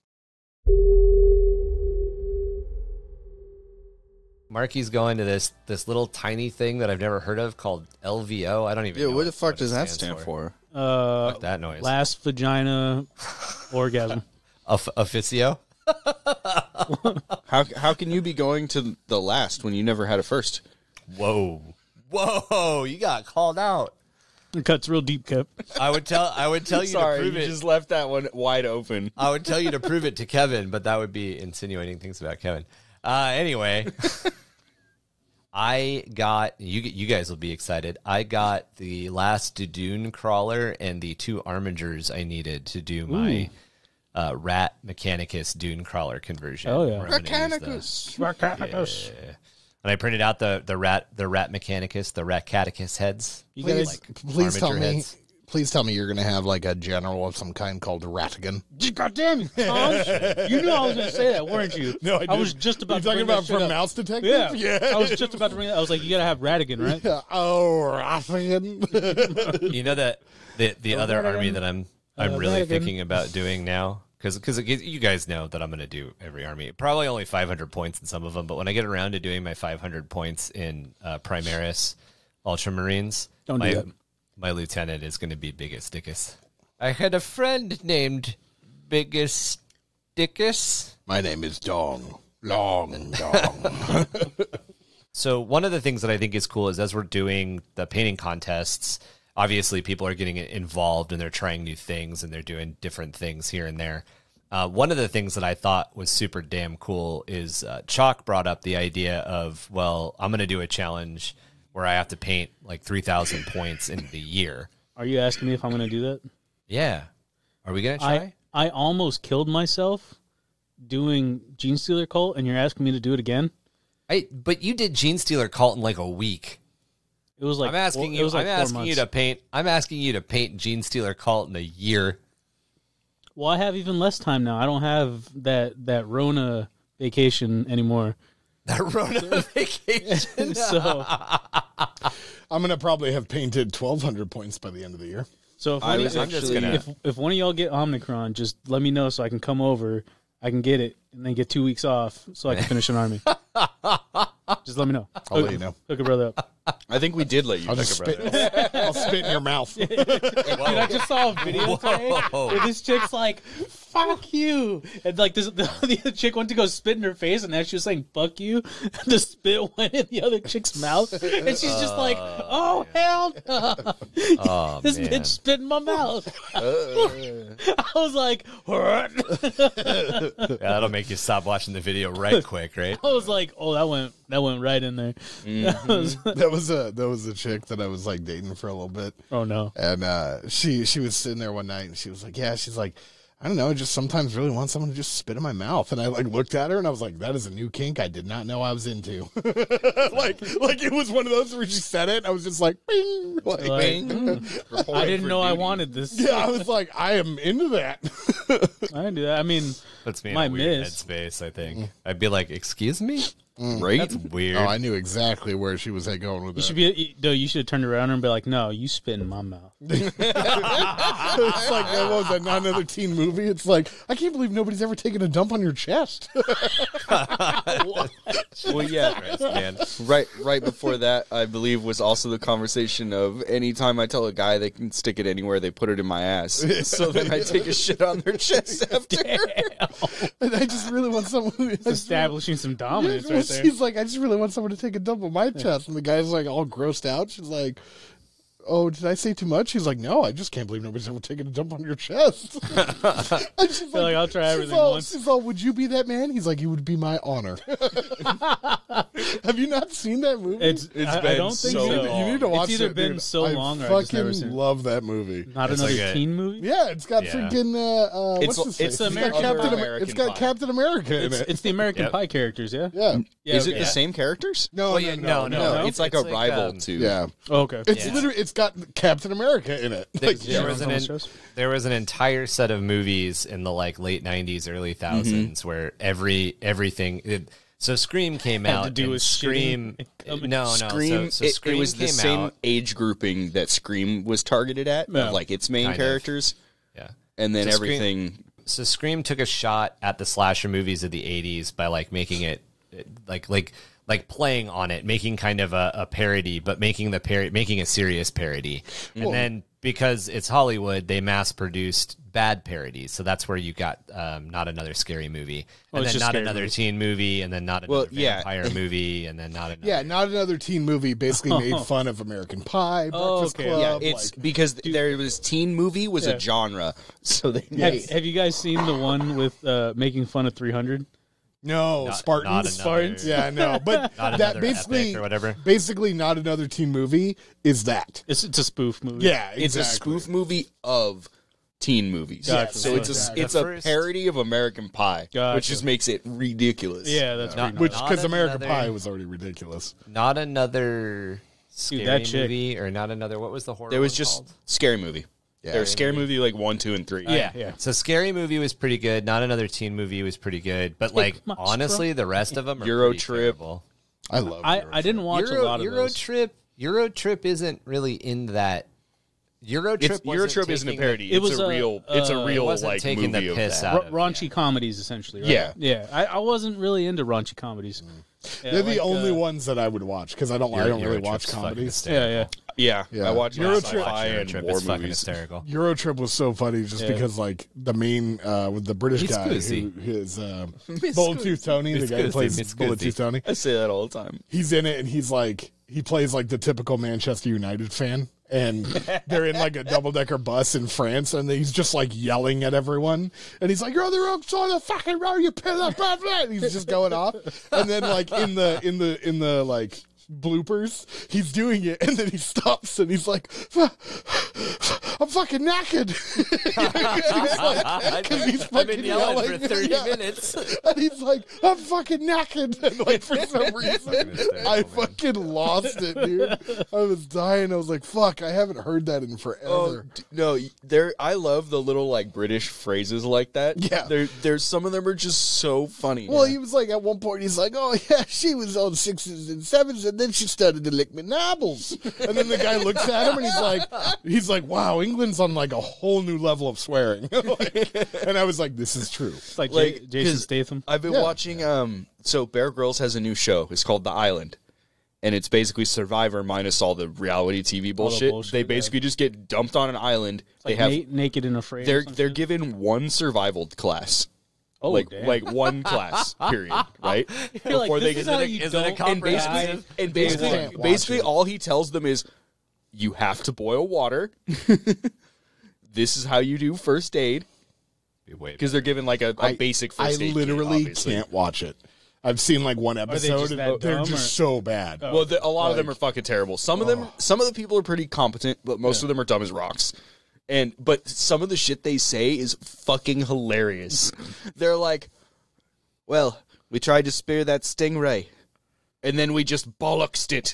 Speaker 3: Marky's going to this little tiny thing that I've never heard of called LVO. I don't even
Speaker 7: Yeah,
Speaker 3: know
Speaker 7: what the fuck
Speaker 3: it
Speaker 7: does that
Speaker 3: stands
Speaker 7: stand for?
Speaker 3: Fuck that noise.
Speaker 2: Last vagina orgasm.
Speaker 3: Officio?
Speaker 7: How can you be going to the last when you never had a first?
Speaker 3: Whoa. Whoa, you got called out.
Speaker 2: It cuts real deep, Kev.
Speaker 3: I would tell you
Speaker 7: Sorry,
Speaker 3: to
Speaker 7: you
Speaker 3: prove it.
Speaker 7: just left that one wide open.
Speaker 3: I would tell you to prove it to Kevin, but that would be insinuating things about Kevin. Anyway, I got you guys will be excited. I got the last Dune crawler and the 2 armigers I needed to do my Rat Mechanicus Dune crawler conversion.
Speaker 2: Oh, yeah.
Speaker 3: where I'm gonna use
Speaker 2: Mechanicus.
Speaker 3: Yeah. And I printed out the Rat Mechanicus, the Rat Catechus heads.
Speaker 4: Please tell me you're gonna have like a general of some kind called Ratigan.
Speaker 2: God damn you, Tom. You knew I was going to say that, weren't you?
Speaker 4: No, I
Speaker 2: was just about
Speaker 4: You
Speaker 2: to
Speaker 4: talking
Speaker 2: bring that
Speaker 4: about
Speaker 2: shit
Speaker 4: from
Speaker 2: up.
Speaker 4: Mouse Detective?
Speaker 2: Yeah. I was just about to bring that. I was like, you got to have Ratigan, right?
Speaker 4: Yeah. Oh, Ratigan.
Speaker 3: You know that the other army that I'm really
Speaker 2: Ratigan.
Speaker 3: thinking about doing now because you guys know that I'm going to do every army. Probably only 500 points in some of them, but when I get around to doing my 500 points in Primaris Ultramarines,
Speaker 2: Don't do that.
Speaker 3: My lieutenant is going to be Biggest Dickus. I had a friend named Biggest Dickus.
Speaker 5: My name is Dong. Long and Dong.
Speaker 3: So one of the things that I think is cool is as we're doing the painting contests, obviously people are getting involved and they're trying new things and they're doing different things here and there. One of the things that I thought was super damn cool is Chalk brought up the idea of, well, I'm going to do a challenge where I have to paint like 3,000 points in the year.
Speaker 2: Are you asking me if I'm going to do that?
Speaker 3: Yeah. Are we going to try?
Speaker 2: I almost killed myself doing Gene Stealer Cult, and you're asking me to do it again?
Speaker 3: But you did Gene Stealer Cult in like a week.
Speaker 2: It was like
Speaker 3: I'm asking you to paint. I'm asking you to paint Gene Stealer Cult in a year.
Speaker 2: Well, I have even less time now. I don't have that Rona vacation anymore.
Speaker 3: That Rona vacation.
Speaker 2: So
Speaker 5: I'm going to probably have painted 1,200 points by the end of the year.
Speaker 2: So if one of y'all get Omnicron, just let me know so I can come over. I can get it and then get 2 weeks off so I can finish an army. Just let me know.
Speaker 5: I'll let you know.
Speaker 2: Hook a brother up.
Speaker 7: I think we did let you.
Speaker 5: I'll spit in your mouth.
Speaker 2: Dude, I just saw a video today where this chick's like, "Fuck you," and like the other chick went to go spit in her face, and as she was saying "fuck you," the spit went in the other chick's mouth, and she's just like, "Oh hell no!"
Speaker 3: Oh,
Speaker 2: This
Speaker 3: man.
Speaker 2: bitch spit in my mouth. I was like, "What?"
Speaker 3: Yeah, that'll make you stop watching the video right quick, right?
Speaker 2: I was like, "Oh, that went right in there."
Speaker 5: That was a chick that I was like dating for a little bit.
Speaker 2: Oh no!
Speaker 5: And she was sitting there one night and she was like, yeah, she's like, I don't know, I just sometimes really want someone to just spit in my mouth. And I like looked at her and I was like, that is a new kink I did not know I was into. like it was one of those where she said it and I was just like, bing, bing.
Speaker 2: I didn't know I wanted this.
Speaker 5: Yeah, I was like, I am into that.
Speaker 2: I didn't do that. I mean,
Speaker 3: That's me in
Speaker 2: my
Speaker 3: a weird
Speaker 2: miss.
Speaker 3: headspace, I think. I'd be like, excuse me?
Speaker 7: Right?
Speaker 3: That's weird.
Speaker 5: Oh, I knew exactly where she was going with
Speaker 2: You
Speaker 5: that.
Speaker 2: should be. No, you should have turned around and be like, "No, you spit in my mouth."
Speaker 5: It's like, what was that, not another teen movie? It's like, I can't believe nobody's ever taken a dump on your chest.
Speaker 7: Well, yeah.
Speaker 3: Christ, man.
Speaker 7: Right before that, I believe, was also the conversation of anytime I tell a guy they can stick it anywhere, they put it in my ass. So then I take a shit on their chest after.
Speaker 5: And I just really want someone who is
Speaker 2: Establishing some dominance
Speaker 5: Well,
Speaker 2: right there.
Speaker 5: she's like, I just really want someone to take a dump on my chest. And the guy's like all grossed out. She's like, oh, did I say too much? He's like, no, I just can't believe nobody's ever taken a dump on your chest. And she's
Speaker 2: like, I'll try everything
Speaker 5: she's all,
Speaker 2: once.
Speaker 5: She's all, would you be that man? He's like, it would be my honor. Have you not seen that movie?
Speaker 2: I don't think
Speaker 7: so
Speaker 2: so.
Speaker 7: long.
Speaker 5: You need to watch it.
Speaker 2: It's either been
Speaker 5: dude.
Speaker 2: so
Speaker 5: I
Speaker 2: long or I just never
Speaker 5: fucking
Speaker 2: seen it.
Speaker 5: love that movie.
Speaker 2: Not
Speaker 3: It's
Speaker 2: another
Speaker 3: like a-
Speaker 2: teen movie.
Speaker 5: Yeah, it's got
Speaker 3: Yeah.
Speaker 5: freaking
Speaker 7: It's-
Speaker 5: what's his
Speaker 7: it's
Speaker 5: face?
Speaker 2: the
Speaker 5: It's got
Speaker 2: American
Speaker 5: Captain
Speaker 7: Pie.
Speaker 5: America. It's got Captain America in it.
Speaker 2: It's the American
Speaker 3: Yep.
Speaker 2: Pie characters. Yeah.
Speaker 5: Yeah.
Speaker 2: Yeah.
Speaker 7: Is it
Speaker 2: okay.
Speaker 7: the same characters?
Speaker 5: No,
Speaker 3: Well, yeah, no.
Speaker 7: No, it's like a rival to.
Speaker 5: Yeah.
Speaker 2: Oh, okay.
Speaker 5: It's
Speaker 3: Yeah.
Speaker 5: literally, it's got Captain America in it. Like,
Speaker 3: There was an entire set of movies in the like late 90s, early 1000s where everything. So Scream came
Speaker 2: Had
Speaker 3: out.
Speaker 2: to do
Speaker 3: and
Speaker 2: with
Speaker 3: Scream.
Speaker 2: shitting and coming.
Speaker 3: No.
Speaker 7: Scream,
Speaker 3: So
Speaker 7: it
Speaker 3: Scream
Speaker 7: was the
Speaker 3: came
Speaker 7: same
Speaker 3: out.
Speaker 7: age grouping that Scream was targeted at,
Speaker 2: Yeah.
Speaker 7: of like its main
Speaker 3: Kind of.
Speaker 7: characters,
Speaker 3: Yeah.
Speaker 7: and then
Speaker 3: So Scream-
Speaker 7: everything.
Speaker 3: So Scream took a shot at the slasher movies of the 80s by like making it like playing on it, making kind of a parody, but making a serious parody. And then because it's Hollywood, they mass produced bad parodies. So that's where you got Not Another Scary Movie,
Speaker 2: Oh,
Speaker 3: and
Speaker 2: it's
Speaker 3: then
Speaker 2: just
Speaker 3: Not
Speaker 2: Scary
Speaker 3: Another
Speaker 2: Movie.
Speaker 3: Teen Movie, and then Not Another
Speaker 7: Well, yeah.
Speaker 3: Vampire Movie, and then Not Another.
Speaker 5: Yeah, not another teen movie. Basically made fun of American Pie,
Speaker 2: Oh,
Speaker 5: Breakfast
Speaker 2: okay.
Speaker 5: Club.
Speaker 7: Yeah, it's
Speaker 5: like,
Speaker 7: because there was teen movie was
Speaker 2: Yeah.
Speaker 7: a genre, so they
Speaker 2: Have,
Speaker 7: made.
Speaker 2: have you guys seen the one with making fun of 300?
Speaker 5: no
Speaker 3: Not
Speaker 5: Spartans.
Speaker 3: another-
Speaker 5: Yeah, no, but
Speaker 3: Not
Speaker 5: that
Speaker 3: Another
Speaker 5: basically,
Speaker 3: Epic or whatever.
Speaker 5: basically, not another teen movie is that.
Speaker 2: It's a spoof movie.
Speaker 5: Yeah,
Speaker 7: It's a
Speaker 5: exactly.
Speaker 7: spoof movie of teen movies.
Speaker 2: Gotcha.
Speaker 7: So it's
Speaker 5: Exactly.
Speaker 7: it's a
Speaker 3: First-
Speaker 7: parody of American Pie,
Speaker 2: Gotcha.
Speaker 7: which just makes it ridiculous.
Speaker 2: Yeah, that's
Speaker 3: Not-
Speaker 2: pretty
Speaker 5: Which
Speaker 3: Not
Speaker 5: because American
Speaker 3: another-
Speaker 5: Pie was already ridiculous.
Speaker 3: Not Another Scary
Speaker 2: that chick-
Speaker 3: Movie, or Not Another. What was the horror?
Speaker 7: There was
Speaker 3: one
Speaker 7: just
Speaker 3: called?
Speaker 7: Scary Movie. There was Scary Movie like 1, 2, and 3.
Speaker 2: Yeah.
Speaker 3: So Scary Movie was pretty good. Not Another Teen Movie was pretty good. But like
Speaker 2: my
Speaker 3: honestly, the rest of them are
Speaker 7: Euro
Speaker 3: pretty
Speaker 7: Trip.
Speaker 3: terrible.
Speaker 5: I love.
Speaker 2: I didn't watch a lot of those.
Speaker 3: Euro Trip isn't really in that
Speaker 7: Eurotrip isn't a parody.
Speaker 2: It was
Speaker 7: a real. It's a real
Speaker 3: wasn't
Speaker 7: like
Speaker 3: taking
Speaker 7: movie
Speaker 3: the piss
Speaker 7: of that.
Speaker 3: out of
Speaker 2: raunchy comedies, essentially. Right?
Speaker 7: Yeah.
Speaker 2: yeah. I wasn't really into raunchy comedies. Yeah,
Speaker 5: They're the
Speaker 2: like,
Speaker 5: only ones that I would watch because I don't really watch
Speaker 3: Eurotrip's fucking
Speaker 5: comedies.
Speaker 3: hysterical.
Speaker 2: Yeah.
Speaker 7: Yeah, I watch sci-fi and
Speaker 3: Eurotrip
Speaker 7: war
Speaker 3: is fucking
Speaker 7: movies.
Speaker 3: hysterical.
Speaker 5: Eurotrip was so funny just because like the main with the British
Speaker 3: Miss
Speaker 5: guy
Speaker 3: Goosey.
Speaker 5: who is Bullet Tooth Tony, the
Speaker 3: Miss
Speaker 5: guy who
Speaker 3: Goosey,
Speaker 5: plays
Speaker 3: Miss
Speaker 5: Bullet
Speaker 3: Goosey.
Speaker 5: Tooth Tony.
Speaker 7: I say that all the time.
Speaker 5: He's in it and he's like he plays like the typical Manchester United fan. And they're in like a double-decker bus in France, and he's just like yelling at everyone. And he's like, "You're on the wrong side of the fucking road, you pillar!" Blah, blah. And he's just going off. And then like in the like bloopers, he's doing it, and then he stops and he's like, "I'm fucking knackered." Because he's
Speaker 3: I've
Speaker 5: fucking
Speaker 3: been yelling
Speaker 5: yelling
Speaker 3: for 30
Speaker 5: Yeah.
Speaker 3: minutes.
Speaker 5: And he's like, "I'm fucking knackered." And like for some reason, I fucking lost it, dude. I was dying. I was like, "Fuck!" I haven't heard that in forever.
Speaker 7: No, I love the little like British phrases like that.
Speaker 5: Yeah.
Speaker 7: there's some of them are just so funny.
Speaker 5: Well, he was like, at one point, he's like, "Oh, yeah, she was on 6s and 7s, and then she started to lick me nabbles." And then the guy looks at him, and he's like, "Wow, England's on like a whole new level of swearing." And I was like, this is true.
Speaker 2: It's like,
Speaker 7: Like,
Speaker 2: Jason
Speaker 7: 'cause
Speaker 2: Statham.
Speaker 7: I've been watching. So Bear Grylls has a new show. It's called The Island, and it's basically Survivor minus all the reality TV bullshit. They basically just get dumped on an island. They have
Speaker 2: Naked and Afraid.
Speaker 7: they're given one survival class.
Speaker 2: Oh,
Speaker 7: like
Speaker 2: damn.
Speaker 7: one class period, right?
Speaker 2: You're like, this is how you
Speaker 3: is it a
Speaker 2: don't
Speaker 3: comprehensive?
Speaker 7: and
Speaker 5: can't
Speaker 7: basically,
Speaker 5: watch it.
Speaker 7: all he tells them is, you have to boil water. This is how you do first aid, because they're given like a basic first aid.
Speaker 5: I literally
Speaker 7: kit,
Speaker 5: can't watch it. I've seen like one episode,
Speaker 2: just
Speaker 5: and
Speaker 2: that
Speaker 5: they're
Speaker 2: dumb,
Speaker 5: just
Speaker 2: or-
Speaker 5: so bad.
Speaker 7: Well, a lot of them are fucking terrible. Some of the people are pretty competent, but most of them are dumb as rocks. But some of the shit they say is fucking hilarious. They're like, "Well, we tried to spear that stingray, and then we just bollocksed it."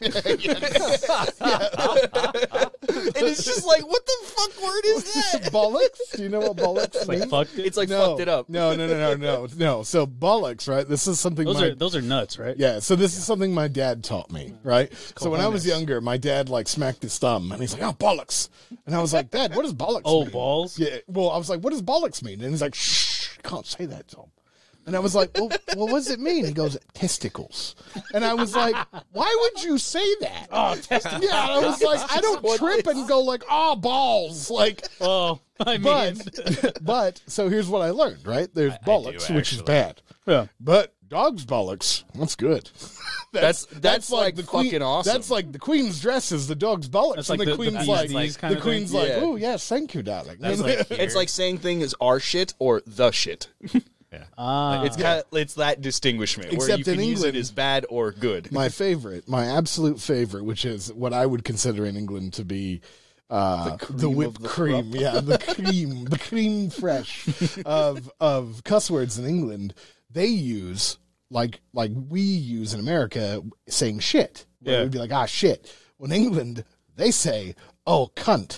Speaker 7: And it's just like, what the fuck word is that?
Speaker 5: Bollocks? Do you know what bollocks means?
Speaker 2: Like, fucked it.
Speaker 7: It's like fucked it up.
Speaker 5: No. So bollocks, right? This is something
Speaker 2: Those are nuts, right?
Speaker 5: Yeah, so this is something my dad taught me, right? So when I was younger, my dad like smacked his thumb, and he's like, "Oh, bollocks," and I was like, "Dad, what does bollocks
Speaker 2: Oh,
Speaker 5: mean?"
Speaker 2: balls?
Speaker 5: Yeah. Well, I was like, "What does bollocks mean?" And he's like, "Shh, you can't say that, Tom." And I was like, well, what does it mean? He goes, "Testicles." And I was like, "Why would you say that?"
Speaker 2: Oh, testicles.
Speaker 5: Yeah, I was like, I don't trip and go like, "Oh, balls." Like,
Speaker 2: Oh, I mean,
Speaker 5: but so here's what I learned, right? There's bollocks, which is
Speaker 3: actually.
Speaker 5: bad.
Speaker 2: yeah.
Speaker 5: But dog's bollocks, that's good.
Speaker 7: That's like
Speaker 5: the
Speaker 7: fucking
Speaker 5: queen,
Speaker 7: awesome.
Speaker 5: That's like the queen's dress is the dog's bollocks.
Speaker 2: That's
Speaker 5: and
Speaker 2: like
Speaker 5: the
Speaker 2: the
Speaker 5: queen's
Speaker 2: bees
Speaker 5: like,
Speaker 2: knees kind
Speaker 5: the
Speaker 2: of thing.
Speaker 5: queen's like,
Speaker 7: Yeah.
Speaker 5: "Oh yes, thank you, darling."
Speaker 3: That's like
Speaker 7: It's like saying things are shit or the shit. It's it's that distinguishment where
Speaker 5: Except
Speaker 7: you can
Speaker 5: in
Speaker 7: use it
Speaker 5: England-
Speaker 7: as bad or good.
Speaker 5: my favorite, my absolute favorite, which is what I would consider in England to be the whipped cream. Yeah, the cream fresh of cuss words in England. They use like we use in America saying shit. Where
Speaker 2: Yeah.
Speaker 5: we'd be like, "Ah, shit." Well, in England, they say, "Oh, cunt."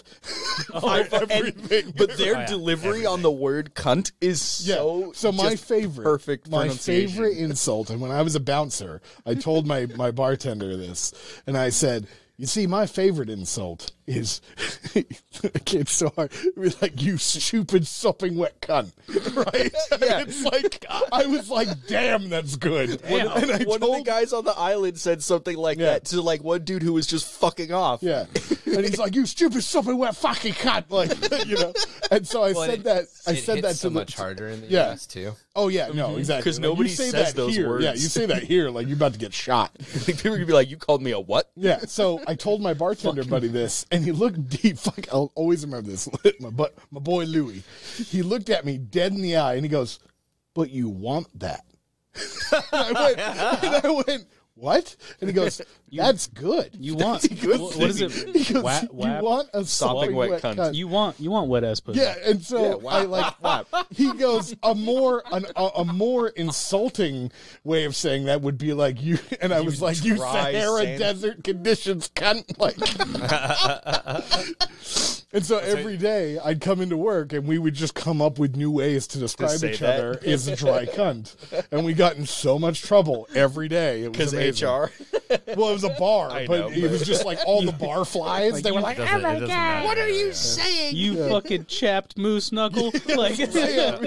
Speaker 7: But their delivery on the word cunt is so
Speaker 5: my
Speaker 7: just
Speaker 5: favorite
Speaker 7: perfect
Speaker 5: my
Speaker 7: pronunciation.
Speaker 5: favorite insult, and when I was a bouncer, I told my bartender this, and I said, "You see, my favorite insult is," it's so hard, it was like, "You stupid sopping wet cunt," right? Yeah, it's like I was like, "Damn, that's good." And I
Speaker 7: One of the guys on the island said something like that to like one dude who was just fucking off.
Speaker 5: Yeah, and he's like, "You stupid sopping wet fucking cunt," like, you know. And so I said that. I said that
Speaker 3: so
Speaker 5: to
Speaker 3: much harder in the
Speaker 5: Yeah.
Speaker 3: US too.
Speaker 5: Oh yeah, no, exactly.
Speaker 7: 'Cause
Speaker 5: Like,
Speaker 7: nobody
Speaker 5: you say
Speaker 7: says
Speaker 5: that
Speaker 7: those
Speaker 5: here.
Speaker 7: words.
Speaker 5: Yeah, you say that here, like you're about to get shot.
Speaker 7: People are gonna be like, "You called me a what?"
Speaker 5: Yeah, so I told my bartender buddy this, and he looked deep. Fuck, I'll always remember this. My boy Louie, he looked at me dead in the eye, and he goes, "But you want that?" and I went, "What?" And he goes, "That's good."
Speaker 2: You want what is it?
Speaker 5: He goes,
Speaker 2: Wap,
Speaker 5: "You
Speaker 2: wap?
Speaker 5: want a
Speaker 7: Sopping
Speaker 5: sopping
Speaker 7: wet
Speaker 5: wet
Speaker 7: cunt."
Speaker 5: cunt?"
Speaker 2: You want wet ass pussy.
Speaker 5: Yeah, and so I like. He goes, a more insulting way of saying that would be like you. And I was like, "You
Speaker 7: dry
Speaker 5: Sahara
Speaker 7: sand."
Speaker 5: desert conditions, cunt!" Like, And so every day I'd come into work and we would just come up with new ways to describe each other as a dry cunt. And we got in so much trouble every day. It was amazing.
Speaker 7: HR.
Speaker 5: Well, it was a bar, but it was just like all the bar flies. They were like,
Speaker 1: oh my God.
Speaker 7: What are you saying?
Speaker 2: You fucking chapped moose knuckle. Like,
Speaker 5: you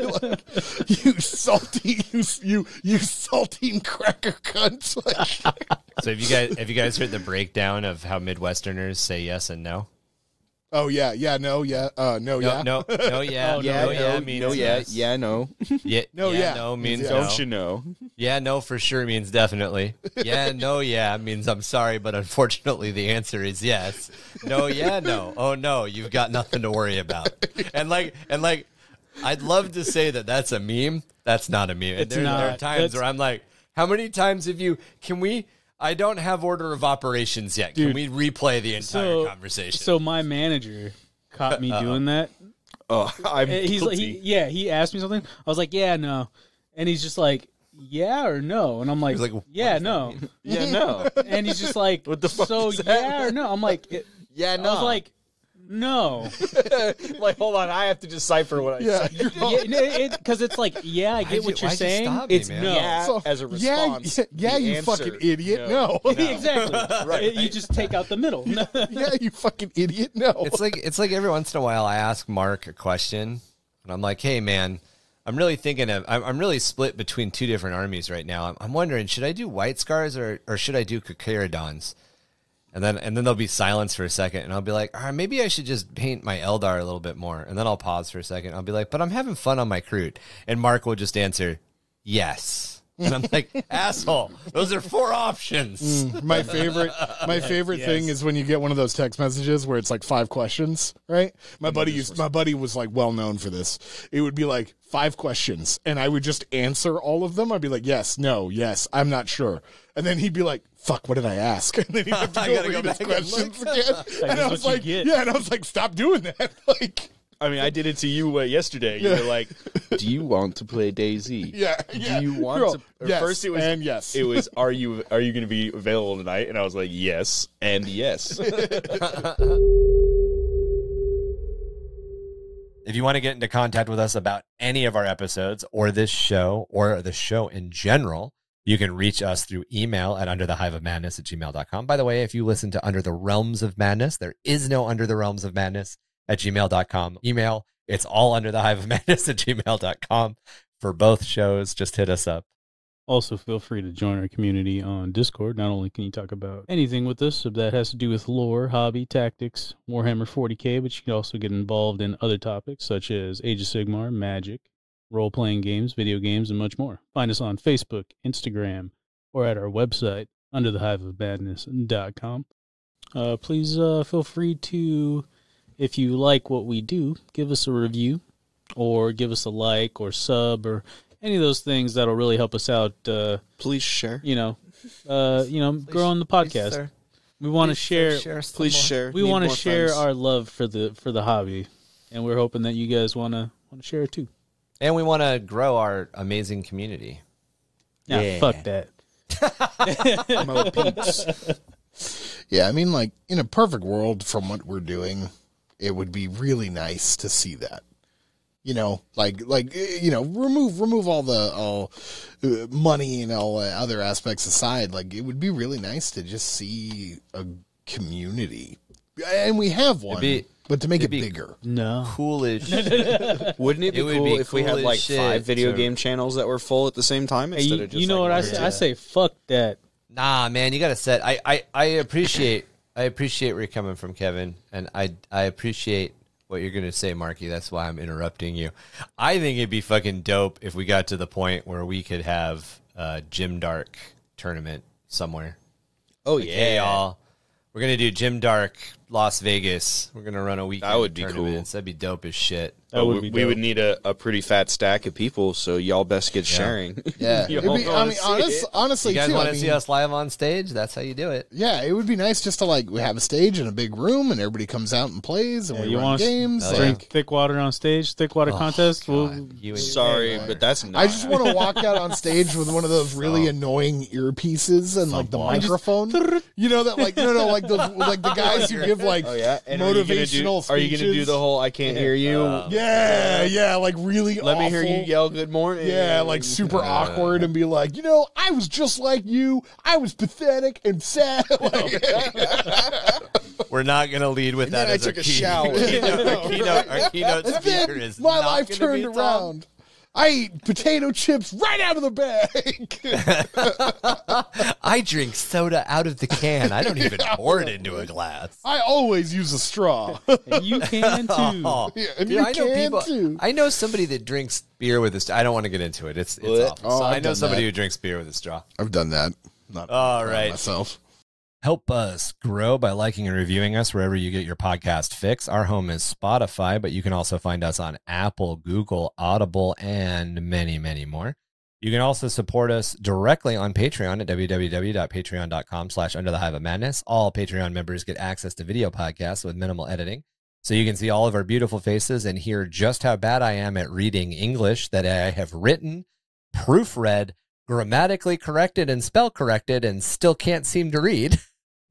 Speaker 5: salty, you saltine cracker cunt. Like,
Speaker 3: So have you guys heard the breakdown of how Midwesterners say yes and no?
Speaker 5: oh yeah, no, yeah, no, yeah.
Speaker 3: No, yeah,
Speaker 2: Oh,
Speaker 3: no, yeah means yes.
Speaker 7: yeah, no.
Speaker 3: Yeah,
Speaker 5: No, yeah.
Speaker 3: no means
Speaker 5: Yeah.
Speaker 3: no.
Speaker 7: Don't you know?
Speaker 3: Yeah, no for sure means definitely. Yeah, no, yeah means I'm sorry, but unfortunately the answer is yes. No, yeah, no. Oh no, you've got nothing to worry about. And like, I'd love to say that that's a meme. That's not a meme. And there are times where I'm like, how many times I don't have order of operations yet. Can we replay the entire conversation?
Speaker 2: So my manager caught me doing that.
Speaker 7: Oh, I'm
Speaker 2: He's like, he asked me something. I was like, yeah, no. And he's just like, yeah or no? And I'm like,
Speaker 3: like,
Speaker 2: yeah, no.
Speaker 7: yeah, no.
Speaker 2: And he's just like,
Speaker 7: What the fuck
Speaker 2: so
Speaker 7: is that?
Speaker 2: yeah or no? I'm like,
Speaker 7: Yeah, no.
Speaker 2: I was like, no.
Speaker 7: like, hold on, I have to decipher what I said.
Speaker 2: Because it's like, yeah, I get what you're
Speaker 3: why'd you
Speaker 2: saying.
Speaker 3: stop me,
Speaker 2: It's
Speaker 3: man?
Speaker 2: no.
Speaker 7: Yeah,
Speaker 5: So,
Speaker 7: as a response.
Speaker 5: yeah,
Speaker 7: the
Speaker 5: you
Speaker 7: answer,
Speaker 5: fucking idiot. No.
Speaker 2: Exactly.
Speaker 7: Right.
Speaker 2: You just take out the middle.
Speaker 5: Yeah, you fucking idiot. No.
Speaker 3: It's like every once in a while I ask Mark a question, and I'm like, hey man, I'm really thinking of I'm really split between two different armies right now. I'm wondering, should I do White Scars or should I do Carcharodons? And then there'll be silence for a second, and I'll be like, all right, maybe I should just paint my Eldar a little bit more. And then I'll pause for a second. I'll be like, but I'm having fun on my Kroot. And Mark will just answer, yes. And I'm like, asshole, those are 4 options.
Speaker 5: My favorite thing is when you get one of those text messages where it's like 5 questions, right? My buddy was like well known for this. It would be like 5 questions, and I would just answer all of them. I'd be like, yes, no, yes, I'm not sure. And then he'd be like, fuck, what did I ask? And then he'd have to go read his questions again. And I was like, yeah, and I was like, stop doing that. Like,
Speaker 7: I mean, I did it to you yesterday. You were like, "Do you want to play DayZ?
Speaker 5: yeah.
Speaker 7: Do you want
Speaker 5: Girl,
Speaker 7: to?"
Speaker 5: yes,
Speaker 7: First, it was
Speaker 5: and yes.
Speaker 7: It was, "Are you going to be available tonight?" And I was like, "Yes," and yes.
Speaker 3: If you want to get into contact with us about any of our episodes or this show or the show in general, you can reach us through email at underthehiveofmadness@gmail.com. By the way, if you listen to Under the Realms of Madness, there is no Under the Realms of Madness at gmail.com. Email, it's all underthehiveofmadness@gmail.com. For both shows, just hit us up.
Speaker 2: Also, feel free to join our community on Discord. Not only can you talk about anything with us that has to do with lore, hobby, tactics, Warhammer 40K, but you can also get involved in other topics such as Age of Sigmar, Magic, role-playing games, video games, and much more. Find us on Facebook, Instagram, or at our website, underthehiveofmadness.com. Please feel free to, if you like what we do, give us a review or give us a like or sub or any of those things that'll really help us out.
Speaker 7: Please share.
Speaker 2: Growing the podcast. We want to share.
Speaker 7: Please share.
Speaker 2: We want to share our love for the hobby, and we're hoping that you guys want to share it too.
Speaker 3: And we want to grow our amazing community.
Speaker 2: Yeah, fuck that.
Speaker 7: Mo peeps.
Speaker 5: Yeah, I mean, like, in a perfect world from what we're doing, it would be really nice to see that. Remove all money and all other aspects aside. Like, it would be really nice to just see a community, and we have one, but to make it bigger.
Speaker 2: No,
Speaker 3: Coolish.
Speaker 7: Wouldn't it be cool if we had like 5 video game channels that were full at the same time instead of just
Speaker 2: what I say? I say fuck that.
Speaker 3: Nah, man, you got to set. I appreciate where you're coming from, Kevin, and I appreciate what you're going to say, Marky. That's why I'm interrupting you. I think it'd be fucking dope if we got to the point where we could have a Jim Dark tournament somewhere.
Speaker 7: Oh,
Speaker 3: like, hey, y'all, we're going to do Jim Dark Las Vegas. We're going to run a weekend.
Speaker 7: That would be
Speaker 3: tournaments. That'd be dope as shit.
Speaker 7: We would need a pretty fat stack of people, so y'all best get sharing.
Speaker 5: Yeah. Honestly,
Speaker 3: you guys
Speaker 5: too,
Speaker 3: want to see us live on stage? That's how you do it.
Speaker 5: Yeah, it would be nice just to we have a stage in a big room and everybody comes out and plays and we run games.
Speaker 2: Drink thick water on stage, thick water contest.
Speaker 7: Sorry, but that's not.
Speaker 5: I just want to walk out on stage with one of those really annoying earpieces and the microphone. You know that like the guys who give of like motivational speeches.
Speaker 7: Are you gonna do the whole "I can't hear you"?
Speaker 5: Yeah, like really.
Speaker 7: Let me
Speaker 5: awful.
Speaker 7: hear you yell "Good morning."
Speaker 5: Yeah, like super awkward and be like, I was just like you. I was pathetic and sad.
Speaker 3: We're not going to lead with that.
Speaker 7: I
Speaker 3: as
Speaker 7: took
Speaker 3: our
Speaker 7: a shower.
Speaker 3: Our keynote speaker is
Speaker 5: my
Speaker 3: not
Speaker 5: life
Speaker 3: gonna
Speaker 5: turned
Speaker 3: be Tom.
Speaker 5: around. I eat potato chips right out of the bag.
Speaker 3: I drink soda out of the can. I don't even pour it into a glass.
Speaker 5: I always use a straw.
Speaker 2: And you can too.
Speaker 3: Oh,
Speaker 5: Yeah, and
Speaker 3: dude,
Speaker 5: you
Speaker 3: I know
Speaker 5: can
Speaker 3: people.
Speaker 5: too.
Speaker 3: I know somebody that drinks beer with a straw. I don't want to get into it. It's awful.
Speaker 5: Oh,
Speaker 3: So
Speaker 5: I've
Speaker 3: I know
Speaker 5: done
Speaker 3: somebody
Speaker 5: that.
Speaker 3: who drinks beer with a straw.
Speaker 5: I've done that. Not
Speaker 3: All right.
Speaker 5: myself.
Speaker 3: Help us grow by liking and reviewing us wherever you get your podcast fix. Our home is Spotify, but you can also find us on Apple, Google, Audible, and many, many more. You can also support us directly on Patreon at www.patreon.com/underthehiveofmadness. All Patreon members get access to video podcasts with minimal editing, so you can see all of our beautiful faces and hear just how bad I am at reading English that I have written, proofread, grammatically corrected, and spell corrected, and still can't seem to read.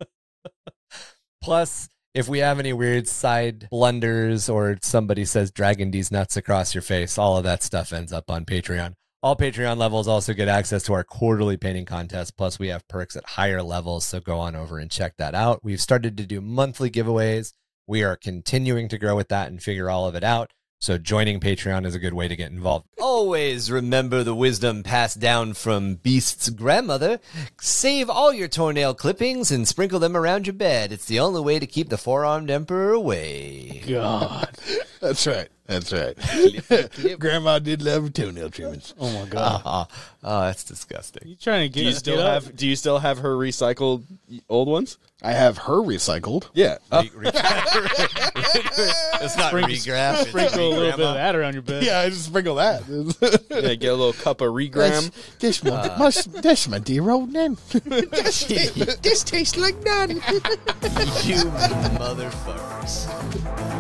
Speaker 3: Plus, if we have any weird side blunders or somebody says Dragon D's nuts across your face, all of that stuff ends up on Patreon. All Patreon levels also get access to our quarterly painting contest. Plus, we have perks at higher levels, so go on over and check that out. We've started to do monthly giveaways. We are continuing to grow with that and figure all of it out. So joining Patreon is a good way to get involved. Always remember the wisdom passed down from Beast's grandmother. Save all your toenail clippings and sprinkle them around your bed. It's the only way to keep the four-armed emperor away.
Speaker 2: God.
Speaker 5: That's right. That's right. Grandma did love toenail trimmings.
Speaker 2: Oh my God.
Speaker 3: Oh, that's disgusting.
Speaker 2: You trying to get?
Speaker 7: Do you still have her recycled old ones?
Speaker 5: I have her recycled.
Speaker 7: Yeah.
Speaker 3: It's not regraph. it's
Speaker 2: Sprinkle a little bit
Speaker 3: re-grandma.
Speaker 2: of that around your bed.
Speaker 5: Yeah, I just sprinkle that.
Speaker 7: Yeah, get a little cup of regram.
Speaker 5: That's my dear old nan.
Speaker 7: This tastes like none.
Speaker 3: You motherfuckers.